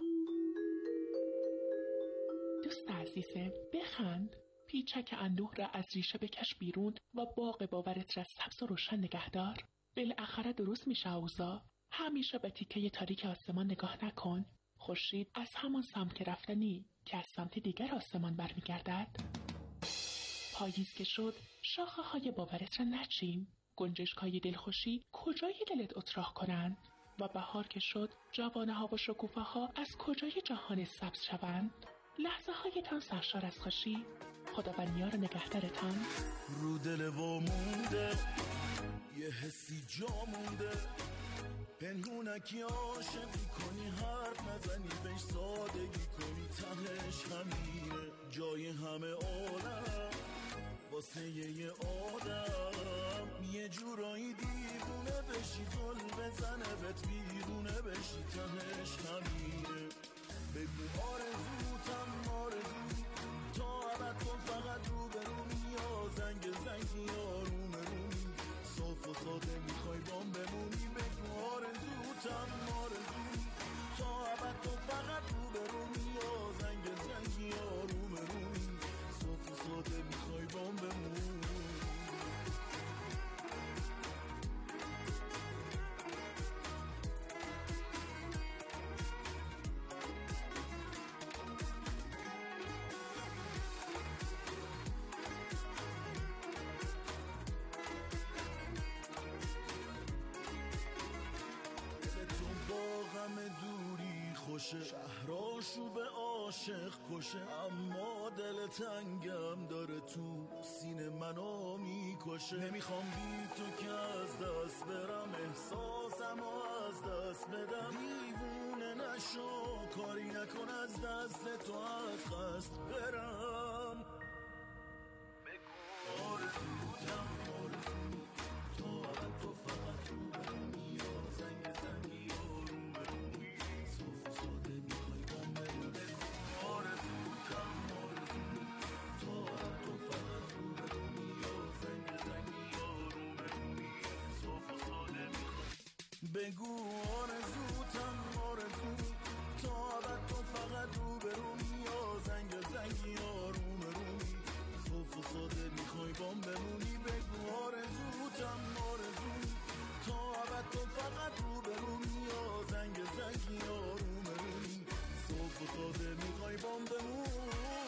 دوست عزیزم بخند. پیچک اندوه را از ریشه بکش بیرون و باغ باورت را سبز و روشن نگهدار. بالاخره درست میشه اوضاع. همیشه به تیکه تاریک آسمان نگاه نکن. خورشید از همان سمت که رفتنی که از سمت دیگر آسمان برمیگردد. پاییز که شد شاخه های باورت را نچین. گنجشک های دلخوشی کجای دلت اتراق کنند و بهار که شد جوانه ها و شکوفه ها از کجای جهان سبز شوند. لحظه هایتان سرشار از خوشی. خداوندیار نگهدارتان. رو دل و مونده یه حسی جا مونده، پنهونکی عاشقی کنی حرف نزنی بهش سادگی کنی تهش همینه. جای همه عالم واسه یه آدم یه جورایی دیوونه بشی زل بزنه بهت بیرونه بشی تهش همینه. بگو آرزوتم آرزو تا ابد کن فقط رو به رومی یا زنگ زنگی یا روم رومی صاف و ساده میخوای بام بمونی. بگو آرزوتم آرزو تا ابد کن فقط رو به رومی یا زنگ زنگی یا روم رومی صاف و ساده میخوای بام بمونی. شهراشو به عاشق کشه، اما دل تنگم داره تو سینه منو میکشه. نمیخوام بی تو که از دست برم، احساسم و از دست بدم. دیوونه نشو، کاری نکن از دست تو از قصد برم. آرزوتم آرزو تو، تو فقط تو برمی و زنگ زنگی آروم برمی، صف و ساده میخوای بام برمی. آرزوتم آرزو تو، تو فقط تو برمی و زنگ زنگی آروم برمی، صف و ساده میخوای. بگو آرزوتم آرزو تو، تو فقط رو برمی و زنگ زنگی آروم برمی، صف و ساده میخوای بام بمونی. بگو آرزوتم آرزو تا ابد تو فقط رو برونی یا زنگ زنگی آروم برونی، صف و ساده میخوای بام بمونی.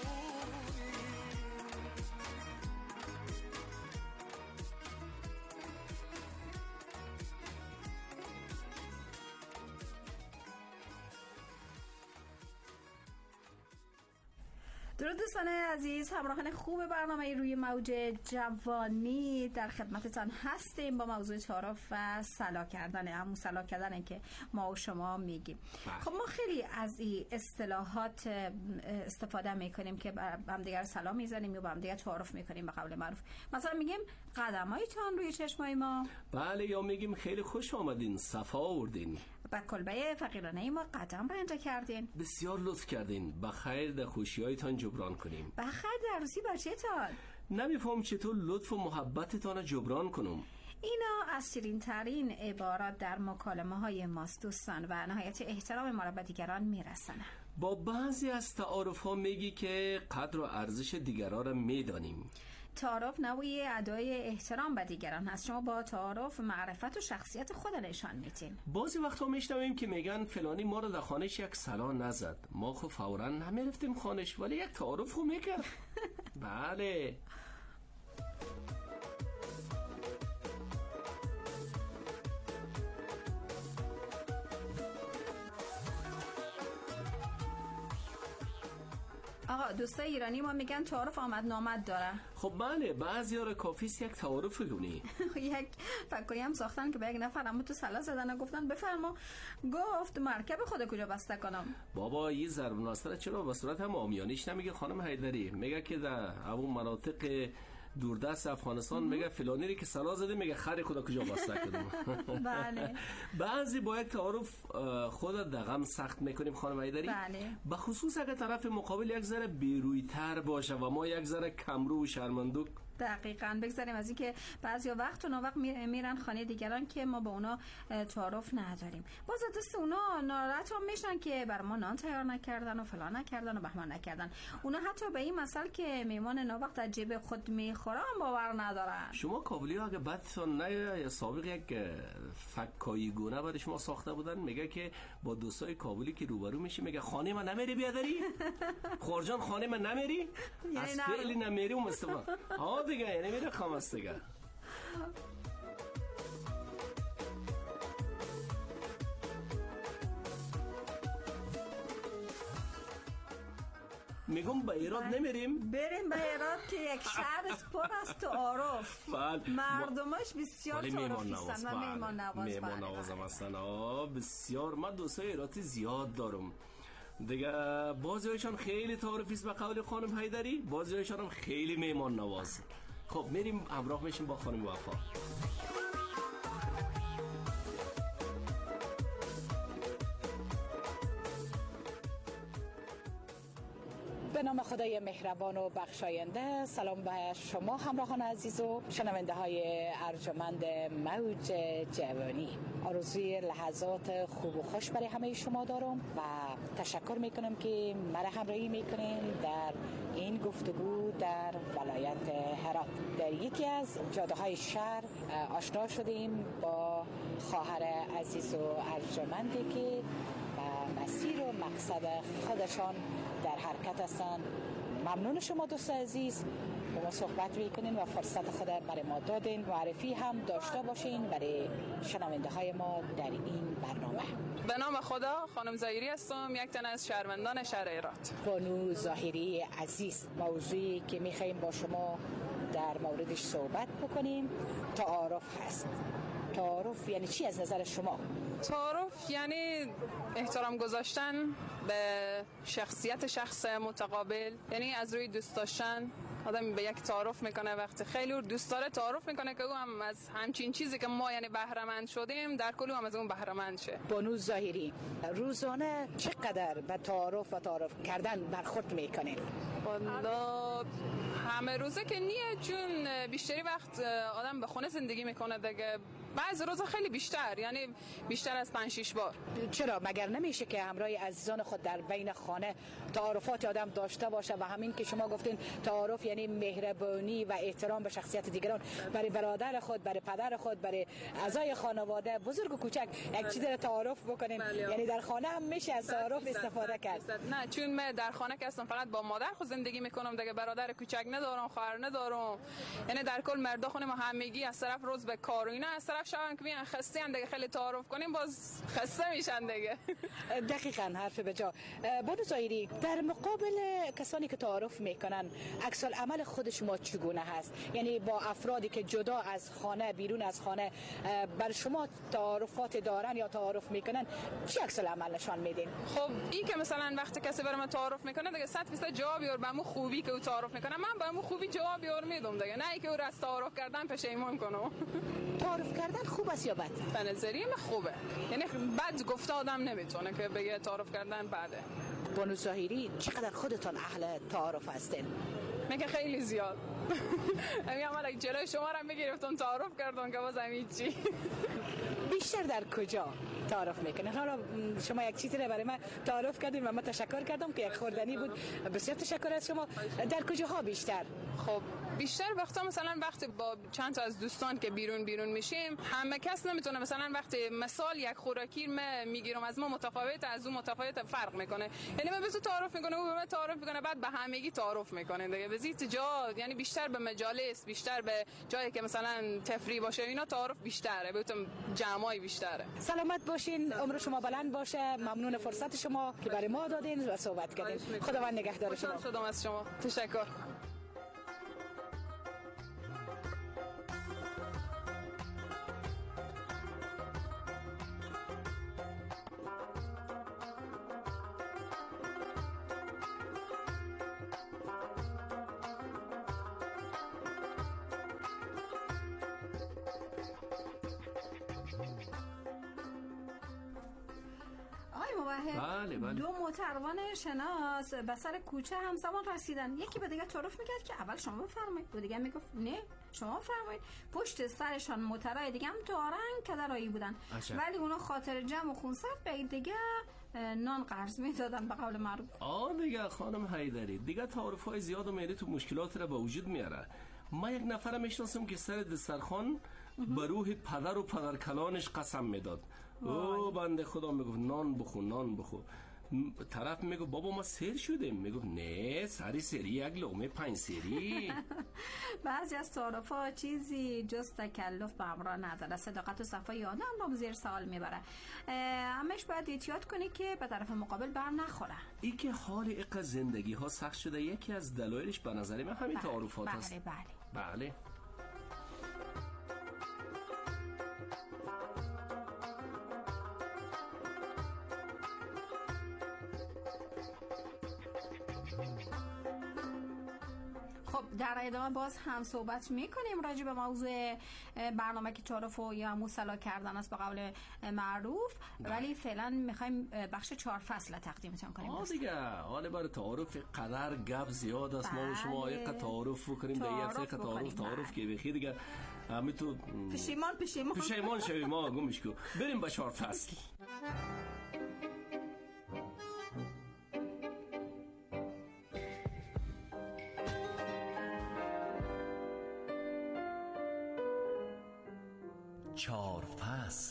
درود دوستان عزیز، همراهان خوب برنامه روی موج جوانی در خدمتتان هستیم با موضوع تعارف و صلاح کردن. همون صلاح کردن که ما و شما میگیم. خب ما خیلی از این اصطلاحات استفاده میکنیم که هم دیگر سلام میزنیم یا با هم دیگر تعارف میکنیم به قول معروف. مثلا میگیم قدمایتان روی چشمای ما. بله، یا میگیم خیلی خوش آمدین، صفا آوردین. با کلبه فقیرانه ما قدم رنجه کردین. بسیار لطف کردین. بخیر در خوشیایتان جبران کنیم. بخیر در روسی بچه‌تان. نمیفهم چطور لطف و محبتتان جبران کنم. اینا از شیرین ترین عبارات در مکالمه های ماست دوستان و نهایت احترام ما را به دیگران میرسانه. با بعضی از تعارف ها میگی که قدر و ارزش دیگران را میدانیم. تعارف نوعی ادای احترام به دیگران هست. شما با تعارف معرفت و شخصیت خود نشان میدین. بعضی وقتا میشنویم که میگن فلانی ما رو در خانش یک سلام نزد، ما خب فوراً نمیرفتیم خانش ولی یک تعارف رو میکرد. بله. آقا دوستای ایرانی ما میگن تعارف آمد نامد داره. خب بله، بعضی ها کافیست یک تعارف کنی. یک فکری هم ساختن که به یک نفر اما تو سلا زدن و گفتن بفرما، گفت مرکب خود کجا بسته کنم. بابا یه ضرب ناصره چرا به صورت هم عامیانیش نمیگه خانم حیدری؟ میگه که در اون مناطق دوردست افغانستان میگه فلانی که سلا زده، میگه خر خدا کجا بسته کنم. بله. بعضی با یک تعارف خود دغم سخت میکنیم خانم حیدری. بله. به خصوص اگه طرف مقابل یک ذره بیروی‌تر باشه و ما یک ذره کمرو و شرمندوک. دقیقاً. بگذاریم از این که بعضی وقت و ناوقت میرن خانه دیگران که ما با اونا تعارف نداریم. باز دست اونا ناراحت هم میشن که بر ما نان تیار نکردن و فلان نکردن و بهمان نکردن. اونا حتی به این مسئله که میمان ناوقت در جیب خود میخورن باور ندارن. شما کابلی ها اگه بعدتون نه یا سابق یک فکایی گونه برای شما ساخته بودن، میگه که با دوستای کابلی که روبرو میشی میگه خانه من نمیری بیادری؟ خورجان خانه من نمیری؟ از فعلی نمیری و مستقبل ها دیگه، یعنی میره خامست دیگه. میگم به ایراد نمیریم؟ بریم به ایراد که یک شهر پر از تعارف. مردمش بسیار تعارفیستن و میمان نواز. میمان نواز هم هستن. بسیار. من دوستای ایراتی زیاد دارم دیگه. بعضی هایشان خیلی تعارفیست به قول خانم حیدری، بعضی هایشان هم خیلی میمان نواز. خب میریم همراه میشیم با خانم وفا. به نام خدای مهربان و بخشاینده، سلام به شما همراهان عزیز و شنونده های ارجمند موج جوانی. آرزوی لحظات خوب و خوش برای همه شما دارم و تشکر میکنم که مرا همراهی میکنین در این گفتگو در ولایت هرات. در یکی از جاده های شهر آشنا شدیم با خواهر عزیز و ارجمندی که مسیر و مقصد خودشان در حرکت هستند. ممنون شما دوست عزیز. با ما صحبت میکنین و فرصت خود برای ما دادین. معرفی هم داشته باشین برای شنونده های ما در این برنامه. به نام خدا، خانم ظاهری هستم، یک تن از شهروندان شهر هرات. بانو ظاهری عزیز، موضوعی که میخواییم با شما در موردش صحبت بکنیم تعارف هست. تعارف یعنی چی از نظر شما؟ تعارف یعنی احترام گذاشتن به شخصیت شخص متقابل، یعنی از روی دوست داشتن آدم به یک تعارف میکنه. وقتی خیلی دوست داره تعارف میکنه که او هم از همچین چیزی که ما یعنی بهره مند شدیم در کل هم از اون بهره مند شه. بانو ظاهری، روزانه چقدر به تعارف و تعارف کردن برخورد میکنین؟ والا همه روزه که نیه، چون بیشتری وقت آدم به خونه زندگی میکنه دیگه. بعضی روزا خیلی بیشتر، یعنی بیشتر از پنج شش بار. چرا مگر نمیشه که همراه عزیزان خود در بین خانه تعارفات آدم داشته باشه؟ و همین که شما گفتین تعارف یعنی مهربانی و احترام به شخصیت دیگران، برای برادر خود، برای پدر خود، برای اعضای خانواده بزرگ و کوچک یک چیز در تعارف بکنین. یعنی در خانه هم میشه از تعارف استفاده کرد؟ نه، چون من در خانه که هستم فقط با مادر خود زندگی میکنم دیگه، برادر کوچک ندارم، خواهر ندارم. یعنی در کل مردا خونه ما همگی از طرف روز به کار و اینا، از طرف شبم که میان خسته ان دیگه، خیلی تعارف کنیم باز خسته میشن دیگه. دقیقاً حرف به جا. بانو ظاهری، در مقابل کسانی که تعارف میکنن عکس العمل خود شما چگونه هست؟ یعنی با افرادی که جدا از خانه، بیرون از خانه بر شما تعارفات دارن یا تعارف میکنن، چی عکس العمل نشان میدین؟ خب این که مثلا وقتی کسی برام من تعارف میکنه دیگه صد درصد جواب بیار به مو خوبی که او تعارف میکنه، من به مو خوبی جواب بیار میدم دیگه، نه اینکه او را از تعارف کردن پشیمون کنم. تعارف کردن خوب است یا بد؟ به نظریم خوبه، یعنی بد گفته آدم نمیتونه که بگه تعارف کردن بده. بانو ظاهری، چقدر خودتان اهل تعارف هستین؟ میگه خیلی زیاد. همین عمل جلوی شما را میگرفتم تعارف کردم که باز همین چی. بیشتر در کجا تعارف میکنه؟ حالا شما یک چیزی رو برای من تعارف کردین و من تشکر کردم که یک خوردنی بود، بسیار تشکر از شما. در کجاها بیشتر؟ خب بیشتر وقتا مثلا وقتی با چند تا از دوستان که بیرون بیرون میشیم، همه کس نمیتونه مثلا وقتی مثال یک خوراکی ما میگیرم از ما متفاوت، از اون متفاوت فرق میکنه، یعنی من به تو تعارف میکنه، او به من تعارف میکنه، بعد به همگی تعارف میکنه دیگه. به زیت جا یعنی بیشتر به مجالس، بیشتر به جایی که مثلا تفریح باشه اینا تعارف بیشتره، بهتون جمعای بیشتره. سلامت باشین، عمر شما بلند باشه. ممنون فرصت شما که برای ما دادین و صحبت کردین. خداوند نگهدار شما. خوشحال شدم از شما. تشکر. بله بله. دو موتروان شناس به سر کوچه همزمان رسیدن. یکی به دیگه تعارف میکرد که اول شما بفرمایید، و دیگه میگفت نه شما بفرمایید. پشت سرشان موترای دیگه هم دارن که درایی بودن، عجب. ولی اونا خاطر جمع و خونسرد به دیگه نان قرض میدادن به قول معروف. آه دیگه خانم حیدری، دیگه تعارف‌های زیاد و میره تو مشکلات را به وجود میاره. ما یک نفر میشناسم که سر دسترخوان به روح پدر و پدرکلانش قسم میداد. او بنده خدا میگفت نان بخو نان بخو. طرف میگفت بابا ما سیر شدیم، میگفت نه سری سری یک لقمه پنج سری. بعضی از تعارف‌ها چیزی جز تکلف به همراه نداره، صداقت و صفای آدم رو زیر سوال میبره. همش باید احتیاط کنی که به طرف مقابل بر نخوره. این که حال اق زندگی ها سخت شده یکی از دلایلش به نظر من همین تعارفات است. بله بله بله. خب در ادامه باز هم صحبت میکنیم راجع به موضوع برنامه که تعارف و یا مصلا کردن است به قول معروف، ولی فعلا میخوایم بخش چهار فصل تقدیمتون کنیم. آه دیگه حالا برای تعارف قدر گپ زیاد است. ما و شما آیه تعارف بکنیم در یک سری تعارف تعارف که بخیر دیگه همین تو پشیمان پشیمان پشیمان شویم. ما گمش کو بریم به چهار فصل. چهار فصل.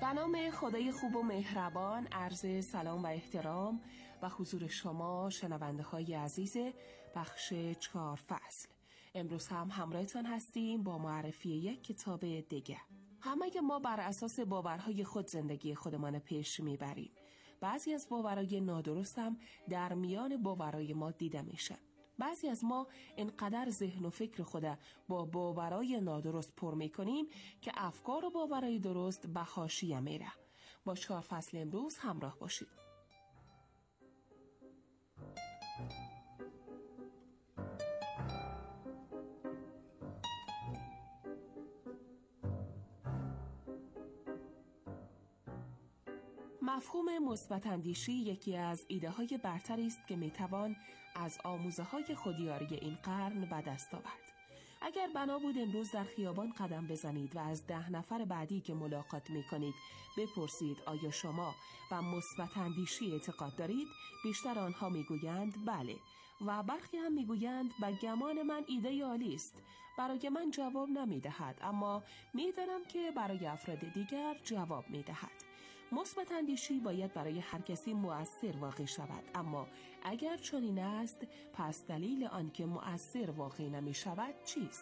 به نام خدای خوب و مهربان عرض سلام و احترام و حضور شما شنونده های عزیز بخش چهار فصل. امروز هم همراهتان هستیم با معرفی یک کتاب دیگه. همه ما بر اساس باورهای خود زندگی خودمان پیش میبریم. بعضی از باورهای نادرست هم در میان باورهای ما دیده میشن. بعضی از ما اینقدر ذهن و فکر خود با باورهای نادرست پر میکنیم که افکار و باورهای درست به حاشیه میره. با چهار فصل امروز همراه باشید. مفهوم مثبت اندیشی یکی از ایده های برتری است که میتوان از آموزه های خودیاری این قرن به دست آورد. اگر بنا بود امروز در خیابان قدم بزنید و از ده نفر بعدی که ملاقات میکنید بپرسید آیا شما به مثبت اندیشی اعتقاد دارید، بیشتر آنها میگویند بله و برخی هم میگویند به گمان من ایده عالی است. برای من جواب نمیدهد، اما میدانم که برای افراد دیگر جواب میدهد. مثبت اندیشی باید برای هر کسی مؤثر واقع شود، اما اگر چنین است پس دلیل آن که مؤثر واقع نمی شود چیست؟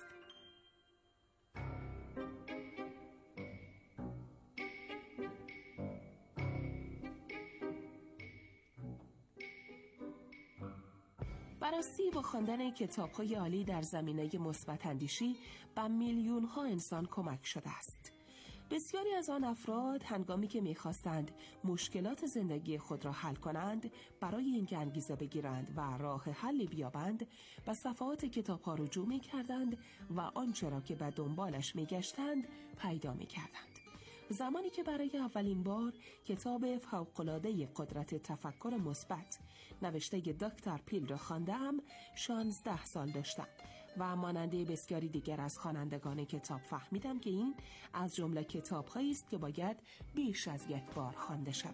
براستی با خواندن کتاب‌های عالی در زمینه مثبت اندیشی به میلیون‌ها انسان کمک شده است. بسیاری از آن افراد هنگامی که می‌خواستند مشکلات زندگی خود را حل کنند، برای اینکه انگیزه بگیرند و راه حلی بیابند، به صفحات کتاب‌ها رجوع می‌کردند و آنچه را که به دنبالش می‌گشتند پیدا می‌کردند. زمانی که برای اولین بار کتاب فوق‌العاده قدرت تفکر مثبت نوشته دکتر پیل را خواندم، شانزده سال داشتم و ماننده بسیاری دیگر از خوانندگان کتاب فهمیدم که این از جمله کتاب‌هایی است که باید بیش از یک بار خوانده شود.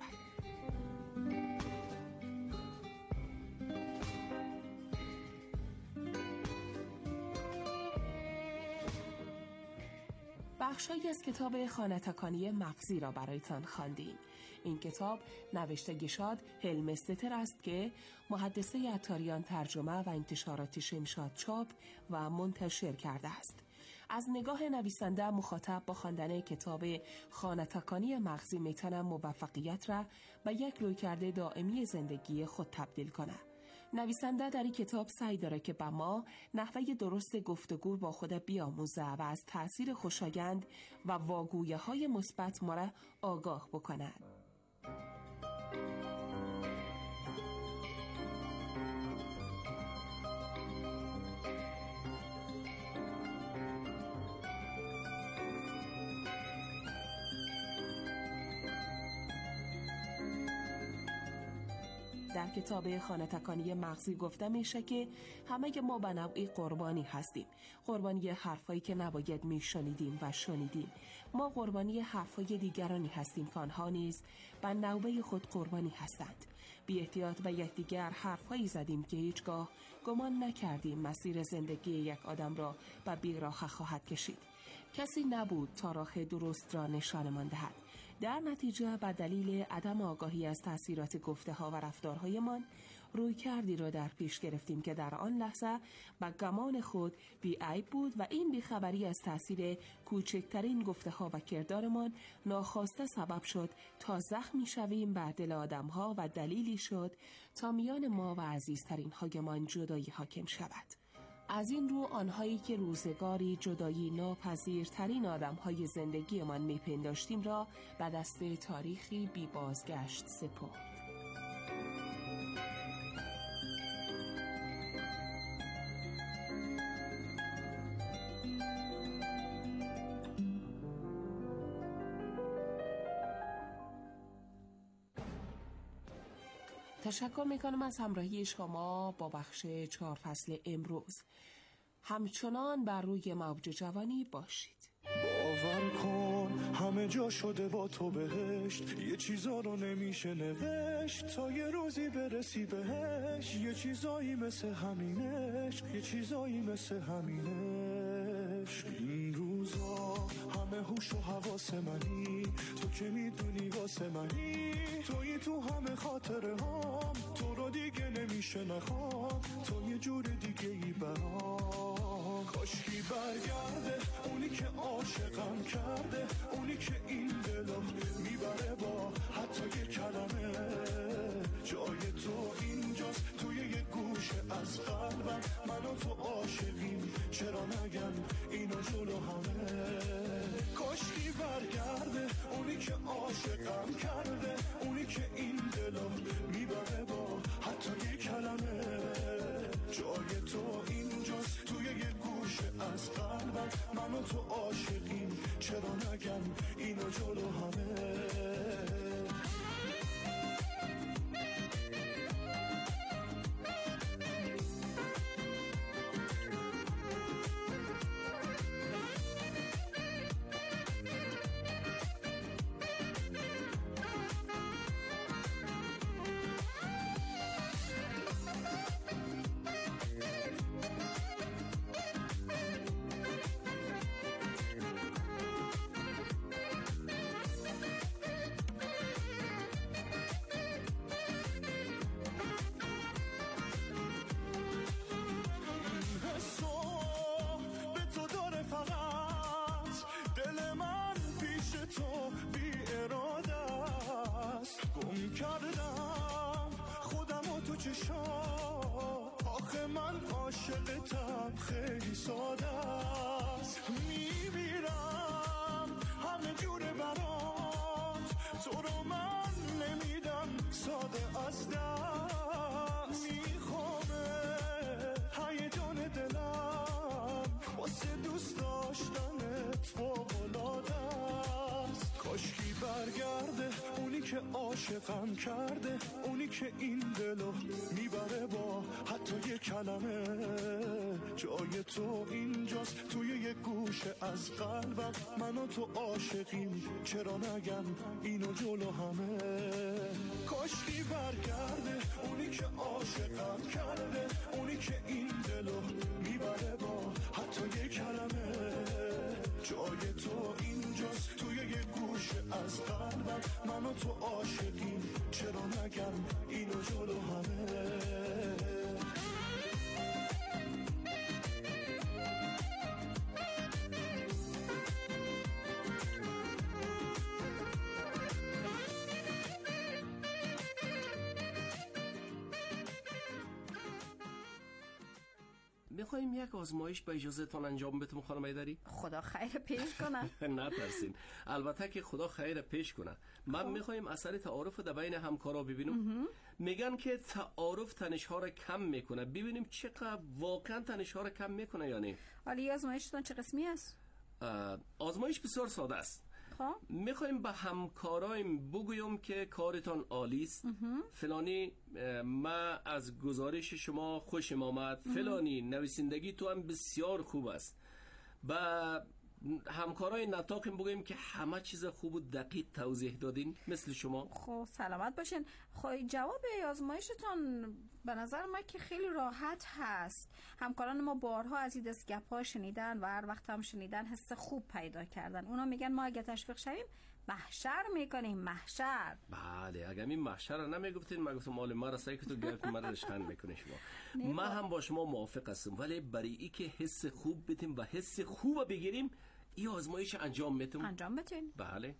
بخشی از کتاب خانه تکانی مغزی را برایتان خواندیم. این کتاب نوشته گشاد هلمستتر است که محدثه عطاریان ترجمه و انتشارات شمشاد چاپ و منتشر کرده است. از نگاه نویسنده مخاطب با خواندن کتاب خانه تکانی مغزی میتونه موفقیت را به یک رویکرد دائمی زندگی خود تبدیل کنه. نویسنده در این کتاب سعی داره که به ما نحوه درست گفتگو با خود بیاموزه و از تأثیر خوشایند و واگویه های مثبت ما را آگاه بکند. در کتاب خانه تکانی مغزی گفته میشه که همه ما به نوعی قربانی هستیم. قربانی حرفایی که نباید میشنیدیم و شنیدیم. ما قربانی حرفای دیگرانی هستیم که آنها نیز به نوبه خود قربانی هستند. بی احتیاط به یکدیگر حرفایی زدیم که هیچگاه گمان نکردیم مسیر زندگی یک آدم را به بیراهه خواهد کشید. کسی نبود تا راه درست را نشانمان دهد. در نتیجه به دلیل عدم آگاهی از تأثیرات گفته ها و رفتارهایمان روی کردی را در پیش گرفتیم که در آن لحظه به گمان خود بی عیب بود و این بیخبری از تأثیر کوچکترین گفته ها و کردارمان ناخواسته سبب شد تا زخمی شویم بر دل آدم ها و دلیلی شد تا میان ما و عزیزترین هایمان جدایی حاکم شود. از این رو آنهایی که روزگاری جدایی ناپذیرترین آدم‌های زندگیمان می‌پنداشتیم را به دست تاریخی بی بازگشت سپرد. تشکر میکنم از همراهی شما با بخش چهار فصل امروز. همچنان بر روی موج جوانی باشید. باور کن همه جا شده با تو بهشت، یه چیزا رو نمیشه نوشت تا یه روزی برسی بهش. یه چیزایی مثل همینش، یه چیزایی مثل همینش. این روزا همه هوش و حواس منی، تو که میدونی واسه منی، توی تو همه خاطره هام، تو رو دیگه نمیشه نخوام، تو یه جور دیگه ای برام. کاشکی برگرده اونی که عاشقم کرده، اونی که این دلو میبره با حتی یه کلمه. جای تو اینجاست توی یه گوشه از قلبم، من و تو عاشقیم چرا نگم اینو جلو همه. کاشکی برگرده اونی که عاشقم کرده، اونی که این دلو میبره با حتی یه کلمه. جای تو اینجاست توی یه گوشه از قلبم، من و تو عاشقیم چرا نگم اینو جلو همه. آخه من عاشقتم خیلی ساده است، میمیرم همه جوره برات، تو رو من نمیدم ساده از دست. میخوامه هیجان دلم واسه دوست داشتنت فوق‌العاده است. کاشکی برگرده اونی که عاشقم کرده، اونی که این دلو میبره با حتی یه کلمه. جای تو اینجاست توی یه گوشه از قلبم، من و تو عاشقیم چرا نگم اینو جلو همه. کاشکی برگرده اونی که عاشقم کرده، اونی که این دلو میبره با حتی یه کلمه. جای تو اینجاست توی یه گوشه از قلبم، من و تو عاشقیم چرا نگم اینو جلو همه. میخوایم یک آزمایش به اجازهتان انجام بدم خانم ایدری؟ خدا خیر پیش کنه. نترسین، البته که خدا خیر پیش کنه. من میخوایم اثر تعارف در بین همکارا ببینم. میگن که تعارف تنش‌ها را کم میکنه، ببینیم چقدر واقعا تنش‌ها را کم میکنه یا نه. ولی آزمایشتون چه قسمی است؟ آزمایش بسیار ساده است. خب میخوایم به همکارایم بگویم که کارتان عالی است، فلانی ما از گزارش شما خوشم آمد، فلانی نویسندگی تو هم بسیار خوب است. با همکارای نطاقم بگویم که همه چیز خوب و دقیق توضیح دادین مثل شما. خب سلامت باشین. خب جواب آزمایشتون به نظر من که خیلی راحت هست. همکاران ما بارها از این دست گپ‌ها شنیدن و هر وقت هم شنیدن حس خوب پیدا کردن. اونا میگن ما اگه تشویق شویم محشر میکنیم، محشر. بله، اگر این محشر رو نمیگفتین ما گفتم مال ما رسایی که تو گفت ما رشخند میکنی شما. ما هم با شما موافق هستم، ولی برای ای که حس خوب بدیم و حس خوب بگیریم این آزمایش انجام میتونیم. انجام بتین. بله.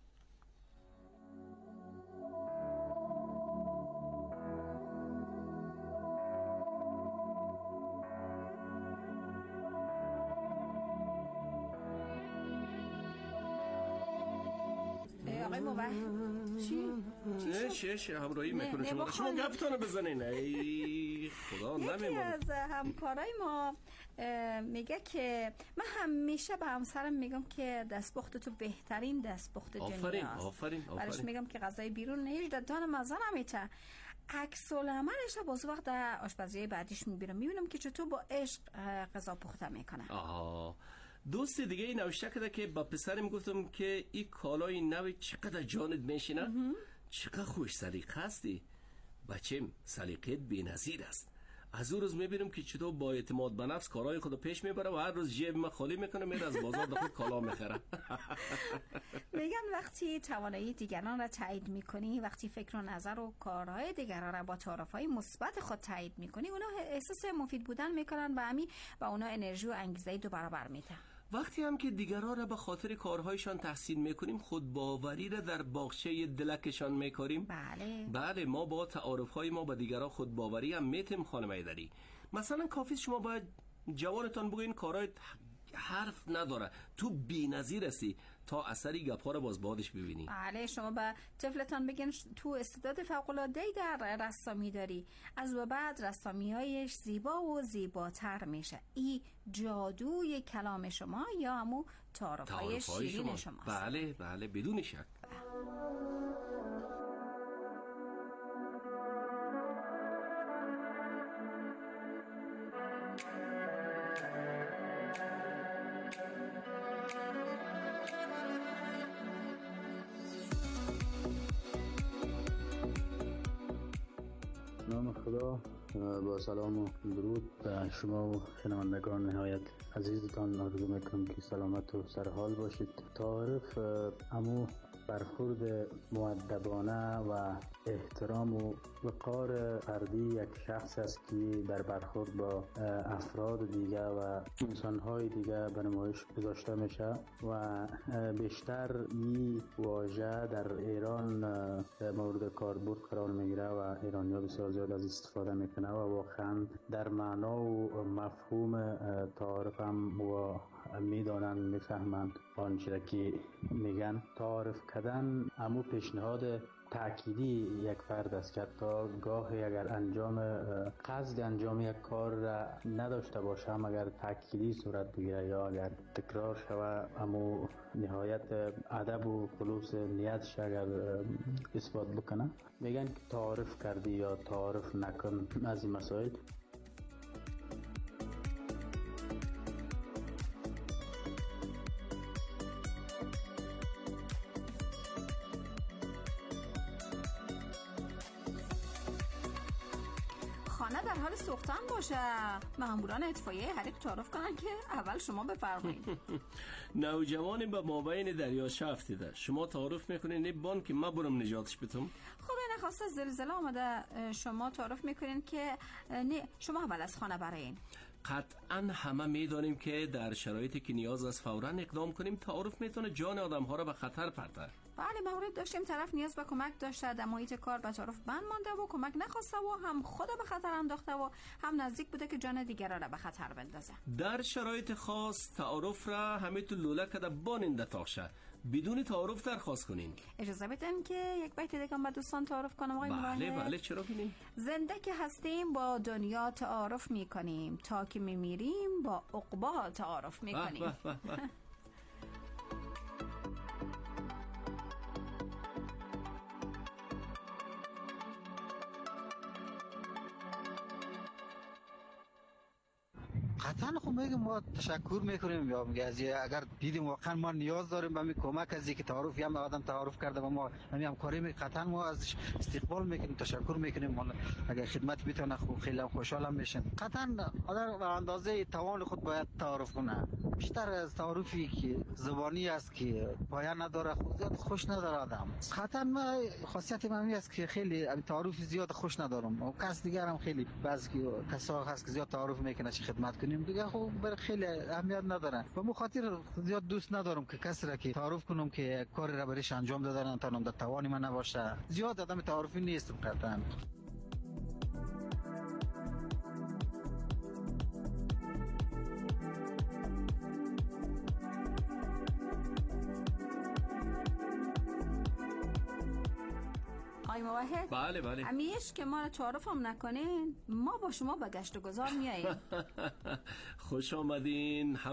آقای موبه چی؟ چی چی چی همراهی میکنه شما؟ شما گفتانو بزنین. ای خدا نمیمونه. یکی از همکارای ما میگه که من همیشه به همسرم میگم که دستپخت تو بهترین دستپخت دنیاست. آفرین آفرین آفرین. برش میگم که غذای بیرون نیش دادن مزه نمیشه. عکس العملش باز وقت در آشپزی بعدیش میبینم میبینم که چطور با عشق غذا پخته میکنه. آها دوست دیگه ای نوشته کرده که با پسرم گفتم که این کالای نوی چقدر جانت میشینه، چقدر خوش سلیقه هستی. بچم سلیقت بی‌نظیر است. از اون روز میبینیم که چطور با اعتماد به نفس کارهای خود پیش میبره و هر روز جیب ما خالی میکنه، میره از بازار داخل کالا میخره. میگن وقتی توانایی دیگران را تایید میکنی، وقتی فکر و نظر و کارهای دیگران را با تعارفهای مثبت خود تایید میکنی، اونا احساس مفید بودن میکنن و همین با اونا انرژی و انگیزه دو برابر میده. وقتی هم که دیگران را به خاطر کارهایشان تحسین میکنیم، خود باوری را در باغچه دلکشان میکاریم. بله بله، ما با تعارفهای ما به دیگران خود باوری هم میتیم. خانم ایدری، مثلا کافی شما باید جوانتان بگوین کارهای حرف نداره، تو بی‌نظیر هستی، تا اثری گپ‌ها رو باز بادش ببینی. بله، شما به طفلتان بگین تو استعداد فوق‌العاده‌ای در رسامی داری، از به بعد رسامی‌هایش زیبا و زیباتر میشه. این جادوی کلام شما یا همون تعارف‌های شیرین شماست. بله بله، بدون شک. نام خدا، با سلام و درود به شما و شنوندگان نهایت عزیزتان آرزو میکنم که سلامت و سرحال باشید. تعارف امو برخورد مؤدبانه و احترام و وقار فردی یک شخص است که در برخورد با افراد دیگه و انسان‌های دیگه به نمایش گذاشته میشه و بیشتر این واژه در ایران مورد کاربرد قرار میگیره و ایرانی‌ها بسیار زیاد از استفاده میکنه و واقعا در معنا و مفهوم تعارف هم و میدانن میفهمن آنچه که میگن. تعارف کردن امو پیشنهاد تأکیدی یک فرد است که تا گاهی اگر انجام قصد انجام یک کار را نداشته باشه مگر تأکیدی صورت بگیره یا اگر تکرار شود، امو نهایت ادب و خلوص نیتش اگر اثبات بکنه، میگن که تعارف کردی یا تعارف نکن. از این مسائل خانه در حال سوختن باشه، ماموران اطفائیه حریق تعارف کنن که اول شما بفرمایید. نوجوانی به مابین دریاچه افتیده، شما تعارف میکنین نبان که ما برم نجاتش بتم. خب این خاصه زلزله آمده، شما تعارف میکنین که نه شما اول از خانه برین. قطعا همه میدانیم که در شرایطی که نیاز است فوراً اقدام کنیم، تعارف میتونه جان آدم ها را به خطر پرته. بله، مورد داشتیم طرف نیاز به کمک داشته، در محیط کار به تعارف بند مانده و کمک نخواسته و هم خود به خطر انداخته و هم نزدیک بوده که جان دیگران را به خطر بندازه. در شرایط خاص تعارف را همه تو لوله کده باننده تاشه، بدون تعارف درخواست کنین. اجازه بدین که یک بیت دیگه به دوستان تعارف کنم آقای ملاحظ؟ بله بله، چرا کنیم؟ زنده که هستیم با دنیا تعارف میکنیم، تا که میمیریم با عقبا تعارف میکنیم. قطعا خب میگم ما تشکر میکنیم یا میگه از اگر دیدیم واقعا ما نیاز داریم به می کمک از اینکه تعارف هم آدم تعارف کرده و ما همین همکاری می قطعا ما از استقبال میکنیم، تشکر میکنیم. اگر خدمت بتونه خوب خیلی خوشحالم میشیم. قطعا آدم به اندازه توان خود باید تعارف کنه، بیشتر از تعارفی که زبانی است که پایان نداره خود زیاد خوش نداره آدم. قطعا ما خاصیت من است که خیلی تعارف زیاد خوش ندارم و کس دیگر هم خیلی بعضی کسا هست که زیاد تعارف میکنه چه خدمت کنیم دیگه خب برای خیلی اهمیت نداره و من خاطر زیاد دوست ندارم که کسی را که تعارف کنم که کاری را برایش انجام دادن تا نم در توانی من نباشه. زیاد آدم تعارفی نیستم قطعا. آقای موحد، بله بله، همیشه که ما رو تعارف هم نکنین ما با شما به گشت و گذار میاییم. خوش آمدین.